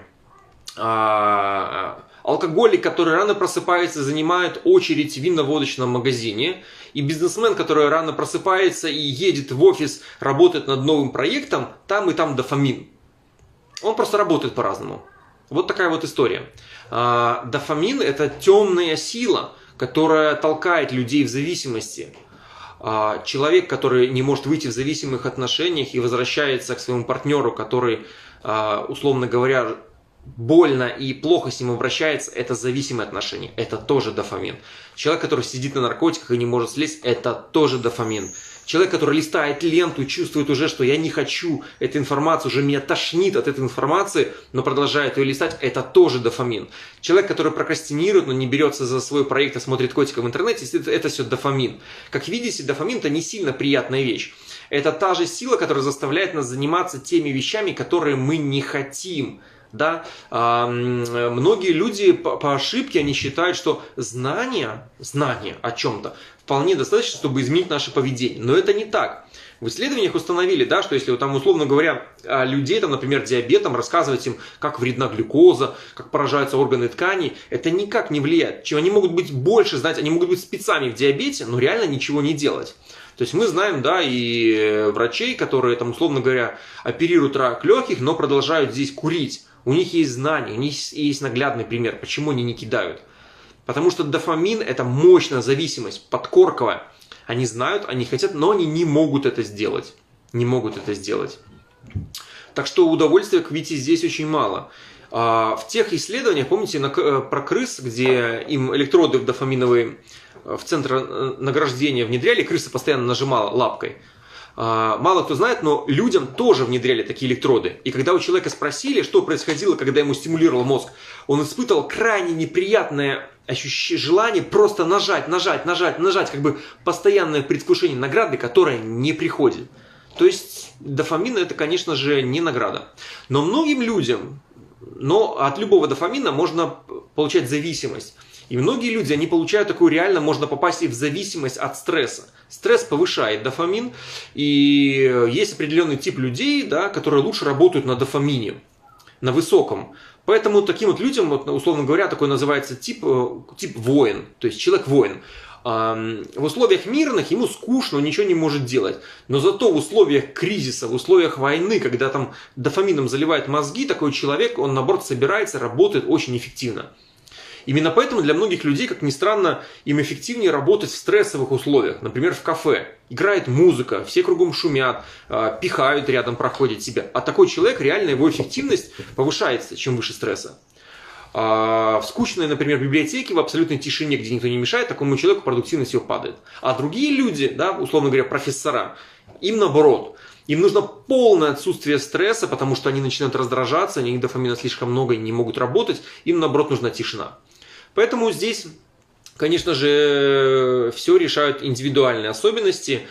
алкоголик, который рано просыпается, занимает очередь в винно-водочном магазине, и бизнесмен, который рано просыпается и едет в офис, работает над новым проектом, там и там дофамин. Он просто работает по-разному. Вот такая вот история. Дофамин – это темная сила, которая толкает людей в зависимости. Человек, который не может выйти в зависимых отношениях и возвращается к своему партнеру, который, условно говоря, больно и плохо с ним обращается, это зависимые отношения, это тоже дофамин. Человек, который сидит на наркотиках и не может слезть, это тоже дофамин. Человек, который листает ленту и чувствует уже, что я не хочу эту информацию, уже меня тошнит от этой информации, но продолжает ее листать, это тоже дофамин. Человек, который прокрастинирует, но не берется за свой проект, а смотрит котика в интернете, это, это все дофамин. Как видите, дофамин – это не сильно приятная вещь. Это та же сила, которая заставляет нас заниматься теми вещами, которые мы не хотим. Да? А, многие люди по, по ошибке они считают, что знание, знание о чем-то вполне достаточно, чтобы изменить наше поведение. Но это не так. В исследованиях установили, да, что если, там, условно говоря, людей, там, например, диабетом, рассказывать им, как вредна глюкоза, как поражаются органы тканей, это никак не влияет. Чем они могут быть больше знать, они могут быть спецами в диабете, но реально ничего не делать. То есть мы знаем, да, и врачей, которые, там, условно говоря, оперируют рак легких, но продолжают здесь курить. У них есть знания, у них есть наглядный пример, почему они не кидают. Потому что дофамин – это мощная зависимость, подкорковая. Они знают, они хотят, но они не могут это сделать. Не могут это сделать. Так что удовольствия, как видите, здесь очень мало. В тех исследованиях, помните, про крыс, где им электроды дофаминовые в центр награждения внедряли, крыса постоянно нажимала лапкой. Мало кто знает, но людям тоже внедряли такие электроды. И когда у человека спросили, что происходило, когда ему стимулировал мозг, он испытывал крайне неприятное ощущение, желание просто нажать, нажать, нажать, нажать, как бы постоянное предвкушение награды, которая не приходит. То есть дофамин – это, конечно же, не награда. Но многим людям, но от любого дофамина можно получать зависимость. И многие люди, они получают такую, реально можно попасть и в зависимость от стресса. Стресс повышает дофамин, и есть определенный тип людей, да, которые лучше работают на дофамине, на высоком. Поэтому таким вот людям, вот, условно говоря, такой называется тип, тип воин, то есть человек-воин. В условиях мирных ему скучно, он ничего не может делать. Но зато в условиях кризиса, в условиях войны, когда там дофамином заливают мозги, такой человек, он наоборот собирается, работает очень эффективно. Именно поэтому для многих людей, как ни странно, им эффективнее работать в стрессовых условиях. Например, в кафе. Играет музыка, все кругом шумят, пихают рядом, проходят себя. А такой человек, реально его эффективность повышается, чем выше стресса. В скучной, например, библиотеке, в абсолютной тишине, где никто не мешает, такому человеку продуктивность его падает. А другие люди, да, условно говоря, профессора, им наоборот. Им нужно полное отсутствие стресса, потому что они начинают раздражаться, у них дофамина слишком много и не могут работать. Им, наоборот, нужна тишина. Поэтому здесь, конечно же, все решают индивидуальные особенности.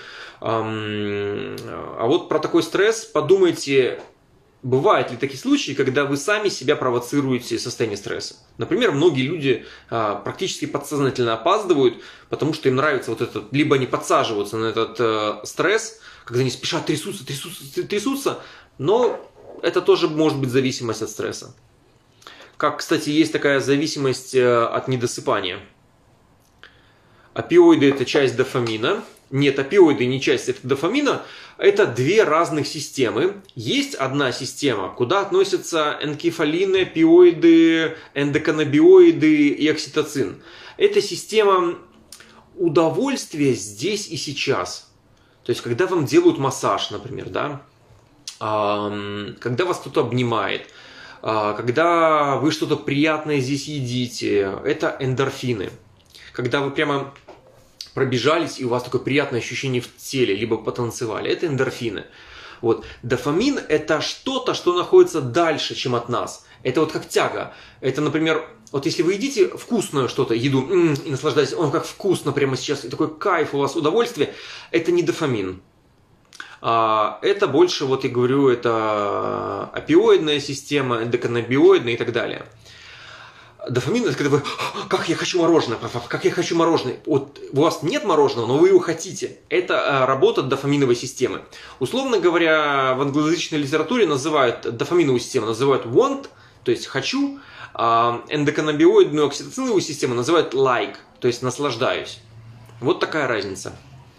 А вот про такой стресс подумайте, бывают ли такие случаи, когда вы сами себя провоцируете состояние стресса. Например, многие люди практически подсознательно опаздывают, потому что им нравится вот этот, либо они подсаживаются на этот стресс, когда они спешат, трясутся, трясутся, трясутся, но это тоже может быть зависимость от стресса. Как, кстати, есть такая зависимость от недосыпания. Опиоиды – это часть дофамина. Нет, опиоиды не часть дофамина. Это две разных системы. Есть одна система, куда относятся энкефалины, опиоиды, эндоканнабиоиды и окситоцин. Это система удовольствия здесь и сейчас. То есть, когда вам делают массаж, например, да? Когда вас кто-то обнимает, когда вы что-то приятное здесь едите, это эндорфины. Когда вы прямо пробежались, и у вас такое приятное ощущение в теле, либо потанцевали, это эндорфины. Вот. Дофамин – это что-то, что находится дальше, чем от нас. Это вот как тяга. Это, например, вот если вы едите вкусную что-то, еду, м-м, и наслаждаетесь, он как вкусно прямо сейчас, и такой кайф у вас, удовольствие, это не дофамин. Это больше, вот я говорю, это опиоидная система, эндоканнабиоидная и так далее. Дофамин – это когда вы «как я хочу мороженое», «как я хочу мороженое». Вот у вас нет мороженого, но вы его хотите. Это работа дофаминовой системы. Условно говоря, в англоязычной литературе называют дофаминовую систему, называют want, то есть «хочу», а эндоканнабиоидную окситоциновую систему называют like, то есть «наслаждаюсь». Вот такая разница.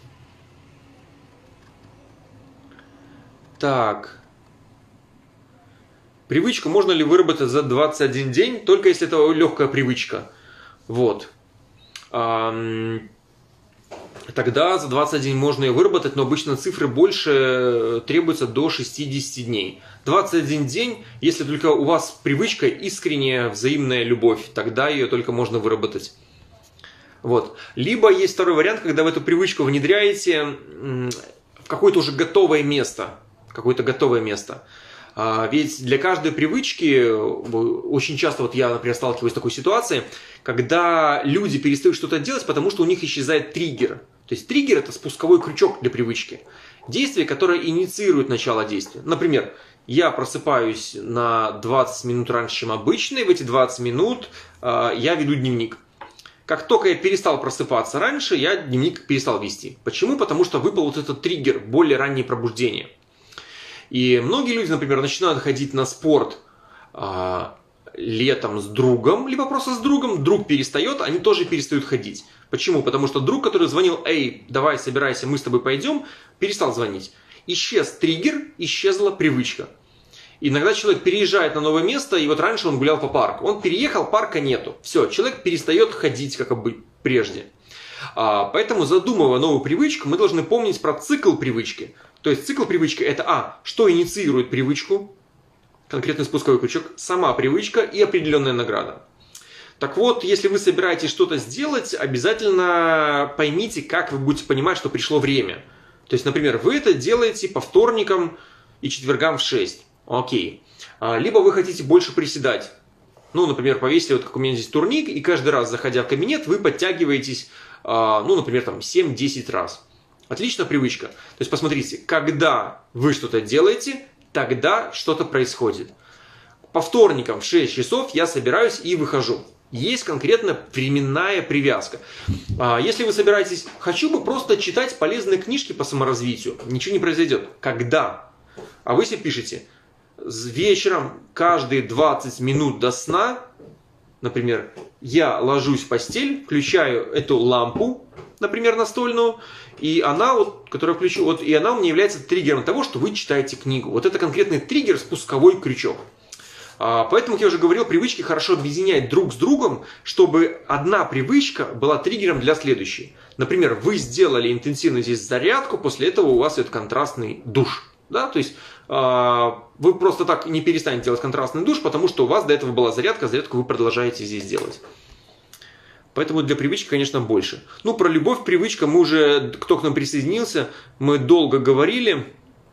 Так. Привычку можно ли выработать за двадцать один день, только если это легкая привычка. Вот. Тогда за двадцать один можно ее выработать, но обычно цифры больше, требуются до шестидесяти дней. двадцать один день, если только у вас привычка искренняя, взаимная любовь, тогда ее только можно выработать. Вот. Либо есть второй вариант, когда вы эту привычку внедряете в какое-то уже готовое место. Какое-то готовое место. Ведь для каждой привычки, очень часто вот я, например, сталкиваюсь с такой ситуацией, когда люди перестают что-то делать, потому что у них исчезает триггер. То есть триггер – это спусковой крючок для привычки. Действие, которое инициирует начало действия. Например, я просыпаюсь на двадцать минут раньше, чем обычно, и в эти двадцать минут я веду дневник. Как только я перестал просыпаться раньше, я дневник перестал вести. Почему? Потому что выпал вот этот триггер, более раннее пробуждение. И многие люди, например, начинают ходить на спорт а, летом с другом, либо просто с другом, друг перестает, они тоже перестают ходить. Почему? Потому что друг, который звонил: «Эй, давай, собирайся, мы с тобой пойдем», перестал звонить. Исчез триггер, исчезла привычка. Иногда человек переезжает на новое место, и вот раньше он гулял по парку. Он переехал, парка нету. Все, человек перестает ходить, как прежде. А, поэтому, задумывая новую привычку, мы должны помнить про цикл привычки. То есть цикл привычки – это а. Что инициирует привычку, конкретный спусковой крючок, сама привычка и определенная награда. Так вот, если вы собираетесь что-то сделать, обязательно поймите, как вы будете понимать, что пришло время. То есть, например, вы это делаете по вторникам и четвергам в шесть. Окей. Либо вы хотите больше приседать. Ну, например, повесили, вот как у меня здесь турник, и каждый раз, заходя в кабинет, вы подтягиваетесь, ну, например, там семь-десять раз. Отличная привычка. То есть, посмотрите, когда вы что-то делаете, тогда что-то происходит. По вторникам в шесть часов я собираюсь и выхожу. Есть конкретно временная привязка. Если вы собираетесь, хочу бы просто читать полезные книжки по саморазвитию, ничего не произойдет. Когда? А вы себе пишете, вечером каждые двадцать минут до сна, например, я ложусь в постель, включаю эту лампу, например, настольную, и она, вот, которую я включу, вот, и она у меня является триггером того, что вы читаете книгу. Вот это конкретный триггер, спусковой крючок. А, поэтому, как я уже говорил, привычки хорошо объединять друг с другом, чтобы одна привычка была триггером для следующей. Например, вы сделали интенсивную здесь зарядку, после этого у вас идет контрастный душ. Да? То есть а, вы просто так не перестанете делать контрастный душ, потому что у вас до этого была зарядка, зарядку вы продолжаете здесь делать. Поэтому для привычки, конечно, больше. Ну, про любовь, привычка, мы уже, кто к нам присоединился, мы долго говорили.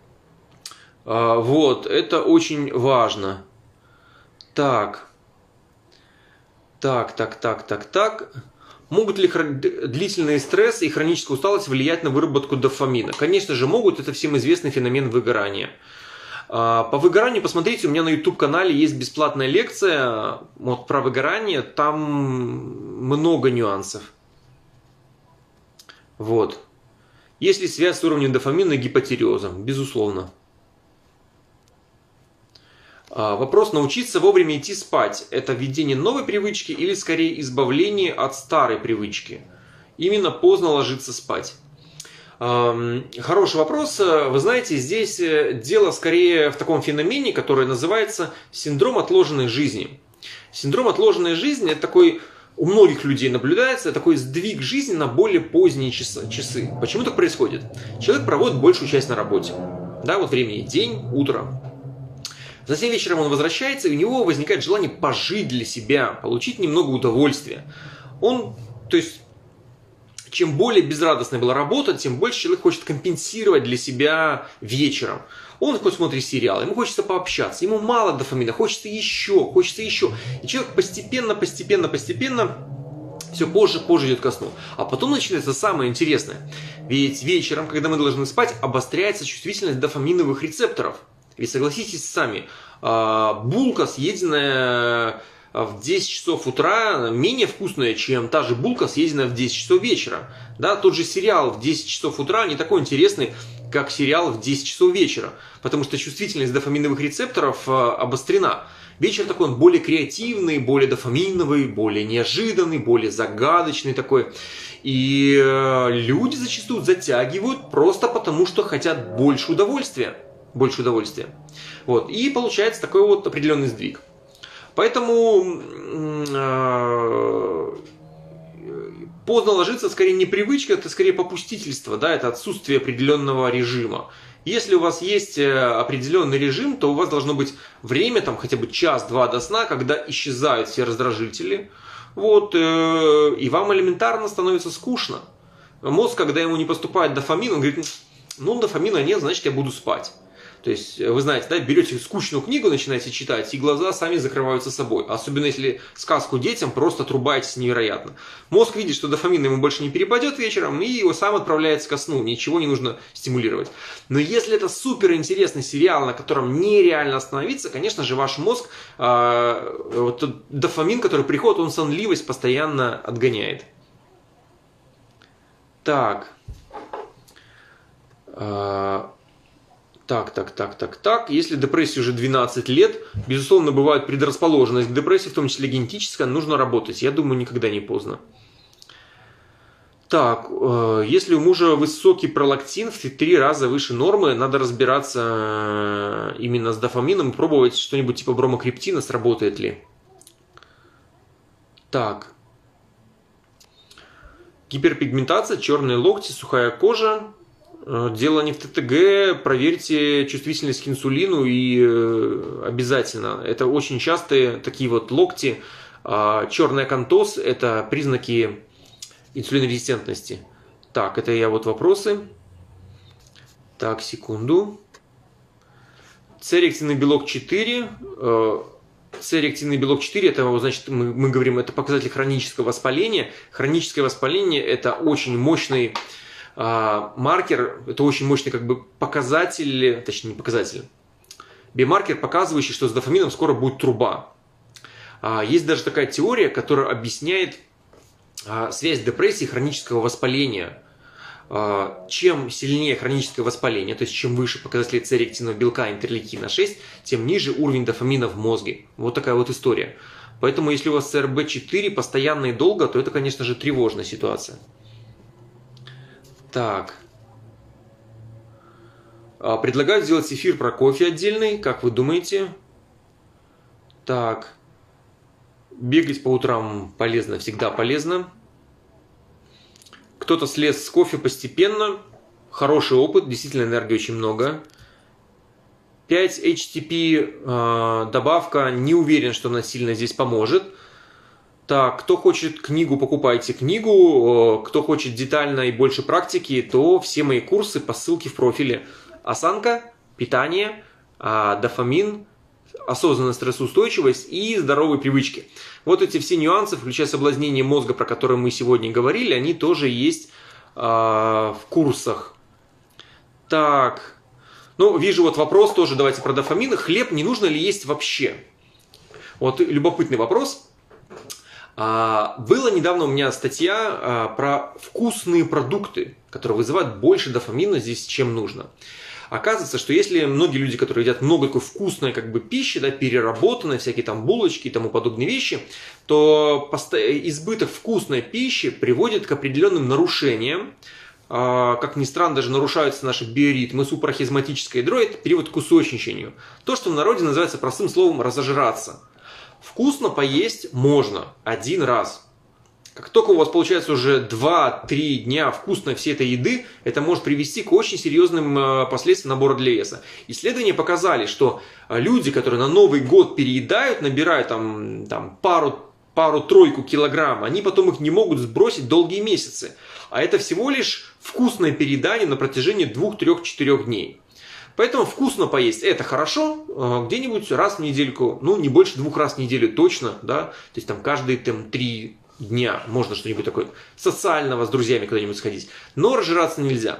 А, вот, это очень важно. Так. Так, так, так, так, так. Могут ли длительный стресс и хроническая усталость влиять на выработку дофамина? Конечно же могут, это всем известный феномен выгорания. По выгоранию, посмотрите, у меня на YouTube-канале есть бесплатная лекция вот, про выгорание, там много нюансов. Вот. Есть ли связь с уровнем дофамина и гипотиреозом? Безусловно. Вопрос: научиться вовремя идти спать – это введение новой привычки или скорее избавление от старой привычки? Именно поздно ложиться спать. Хороший вопрос. Вы знаете, здесь дело скорее в таком феномене, который называется синдром отложенной жизни. Синдром отложенной жизни – это такой, у многих людей наблюдается, такой сдвиг жизни на более поздние часы. Почему так происходит? Человек проводит большую часть на работе. Да, вот времени день, утро. Затем вечером он возвращается, и у него возникает желание пожить для себя, получить немного удовольствия. Он, то есть, чем более безрадостной была работа, тем больше человек хочет компенсировать для себя вечером. Он хочет смотреть сериалы, ему хочется пообщаться, ему мало дофамина, хочется еще, хочется еще. И человек постепенно, постепенно, постепенно все позже, позже идет ко сну. А потом начинается самое интересное. Ведь вечером, когда мы должны спать, обостряется чувствительность дофаминовых рецепторов. Ведь согласитесь сами, булка, съеденная в десять часов утра менее вкусная, чем та же булка, съеденная в десять часов вечера. Да, тот же сериал в десять часов утра не такой интересный, как сериал в десять часов вечера, потому что чувствительность дофаминовых рецепторов обострена. Вечер такой, он более креативный, более дофаминовый, более неожиданный, более загадочный такой. И люди зачастую затягивают просто потому, что хотят больше удовольствия. Больше удовольствия. Вот. И получается такой вот определенный сдвиг. Поэтому э, поздно ложиться скорее не привычка, это скорее попустительство, да, это отсутствие определенного режима. Если у вас есть определенный режим, то у вас должно быть время, там хотя бы час-два до сна, когда исчезают все раздражители, вот, э, и вам элементарно становится скучно. Мозг, когда ему не поступает дофамин, он говорит, ну дофамина нет, значит я буду спать. То есть, вы знаете, да, берете скучную книгу, начинаете читать, и глаза сами закрываются собой. Особенно, если сказку детям просто трубаетесь невероятно. Мозг видит, что дофамин ему больше не перепадет вечером, и его сам отправляется ко сну. Ничего не нужно стимулировать. Но если это суперинтересный сериал, на котором нереально остановиться, конечно же, ваш мозг, э, вот дофамин, который приходит, он сонливость постоянно отгоняет. Так. Э, Так, так, так, так, так. Если депрессии уже двенадцать лет, безусловно, бывает предрасположенность к депрессии, в том числе генетическая, нужно работать. Я думаю, никогда не поздно. Так, э, если у мужа высокий пролактин в три раза выше нормы, надо разбираться именно с дофамином, пробовать что-нибудь типа бромокриптина, сработает ли. Так. Гиперпигментация, черные локти, сухая кожа. Дело не в ТТГ, проверьте чувствительность к инсулину и обязательно. Это очень частые такие вот локти. Черный акантоз – это признаки инсулинорезистентности. Так, это я вот вопросы. Так, секунду. С-реактивный белок четыре. С-реактивный белок четыре, это значит, мы, мы говорим, это показатель хронического воспаления. Хроническое воспаление – это очень мощный маркер, это очень мощный как бы показатель, точнее не показатель, биомаркер, показывающий, что с дофамином скоро будет труба. Есть даже такая теория, которая объясняет связь депрессии и хронического воспаления. Чем сильнее хроническое воспаление, то есть чем выше показатели С-реактивного белка интерлейкина шесть, тем ниже уровень дофамина в мозге. Вот такая вот история. Поэтому если у вас С Р Б четыре постоянно и долго, то это, конечно же, тревожная ситуация. Так. Предлагаю сделать эфир про кофе отдельный. Как вы думаете? Так. Бегать по утрам полезно, всегда полезно. Кто-то слез с кофе постепенно. Хороший опыт, действительно энергии очень много. пять эйч ти пи э, добавка. Не уверен, что она сильно здесь поможет. Так, кто хочет книгу, покупайте книгу. Кто хочет детально и больше практики, то все мои курсы по ссылке в профиле. Осанка, питание, дофамин, осознанная стрессоустойчивость и здоровые привычки. Вот эти все нюансы, включая соблазнение мозга, про которые мы сегодня говорили, они тоже есть в курсах. Так, ну, вижу вот вопрос тоже, давайте про дофамин. Хлеб не нужно ли есть вообще? Вот любопытный вопрос. Была недавно у меня статья про вкусные продукты, которые вызывают больше дофамина здесь, чем нужно. Оказывается, что если многие люди, которые едят много такой вкусной как бы, пищи, да, переработанной, всякие там булочки и тому подобные вещи, то избыток вкусной пищи приводит к определенным нарушениям. Как ни странно, даже нарушаются наши биоритмы, супрахизматическое ядро, это период к кусочничанию. То, что в народе называется простым словом «разожраться». Вкусно поесть можно один раз. Как только у вас получается уже два-три дня вкусной всей этой еды, это может привести к очень серьезным последствиям набора для веса. Исследования показали, что люди, которые на Новый год переедают, набирают там, там пару, пару-тройку килограмм, они потом их не могут сбросить долгие месяцы. А это всего лишь вкусное переедание на протяжении двух-трех-четырех дней. Поэтому вкусно поесть – это хорошо, где-нибудь раз в недельку, ну не больше двух раз в неделю точно, да, то есть там каждые там, три дня можно что-нибудь такое социального с друзьями куда-нибудь сходить, но разжираться нельзя.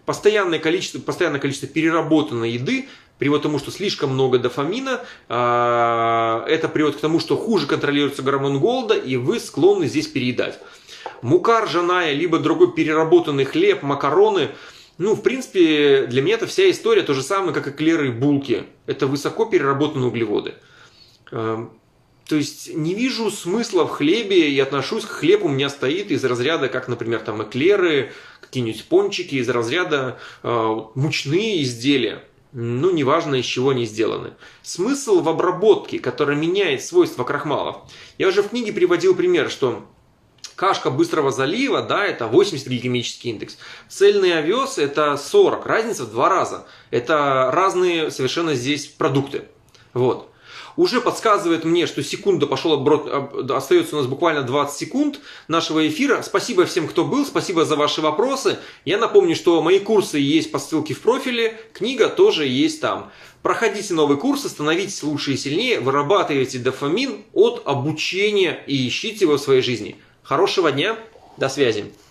Постоянное количество, постоянное количество переработанной еды приводит к тому, что слишком много дофамина. Это приводит к тому, что хуже контролируется гормон голода, и вы склонны здесь переедать. Мука ржаная, либо другой переработанный хлеб, макароны. Ну, в принципе, для меня это вся история то же самое, как эклеры и булки. Это высоко переработанные углеводы. То есть не вижу смысла в хлебе и отношусь к хлебу, у меня стоит из разряда, как, например, там эклеры, какие-нибудь пончики, из разряда э, мучные изделия. Ну, неважно, из чего они сделаны. Смысл в обработке, которая меняет свойства крахмалов. Я уже в книге приводил пример, что кашка быстрого залива, да, это восемьдесят гликемический индекс. Цельный овес это сорок, разница в два раза. Это разные совершенно здесь продукты. Вот. Уже подсказывает мне, что секунда пошел оборот, остается у нас буквально двадцать секунд нашего эфира. Спасибо всем, кто был, спасибо за ваши вопросы. Я напомню, что мои курсы есть по ссылке в профиле, книга тоже есть там. Проходите новый курс, становитесь лучше и сильнее, вырабатывайте дофамин от обучения и ищите его в своей жизни. Хорошего дня, до связи.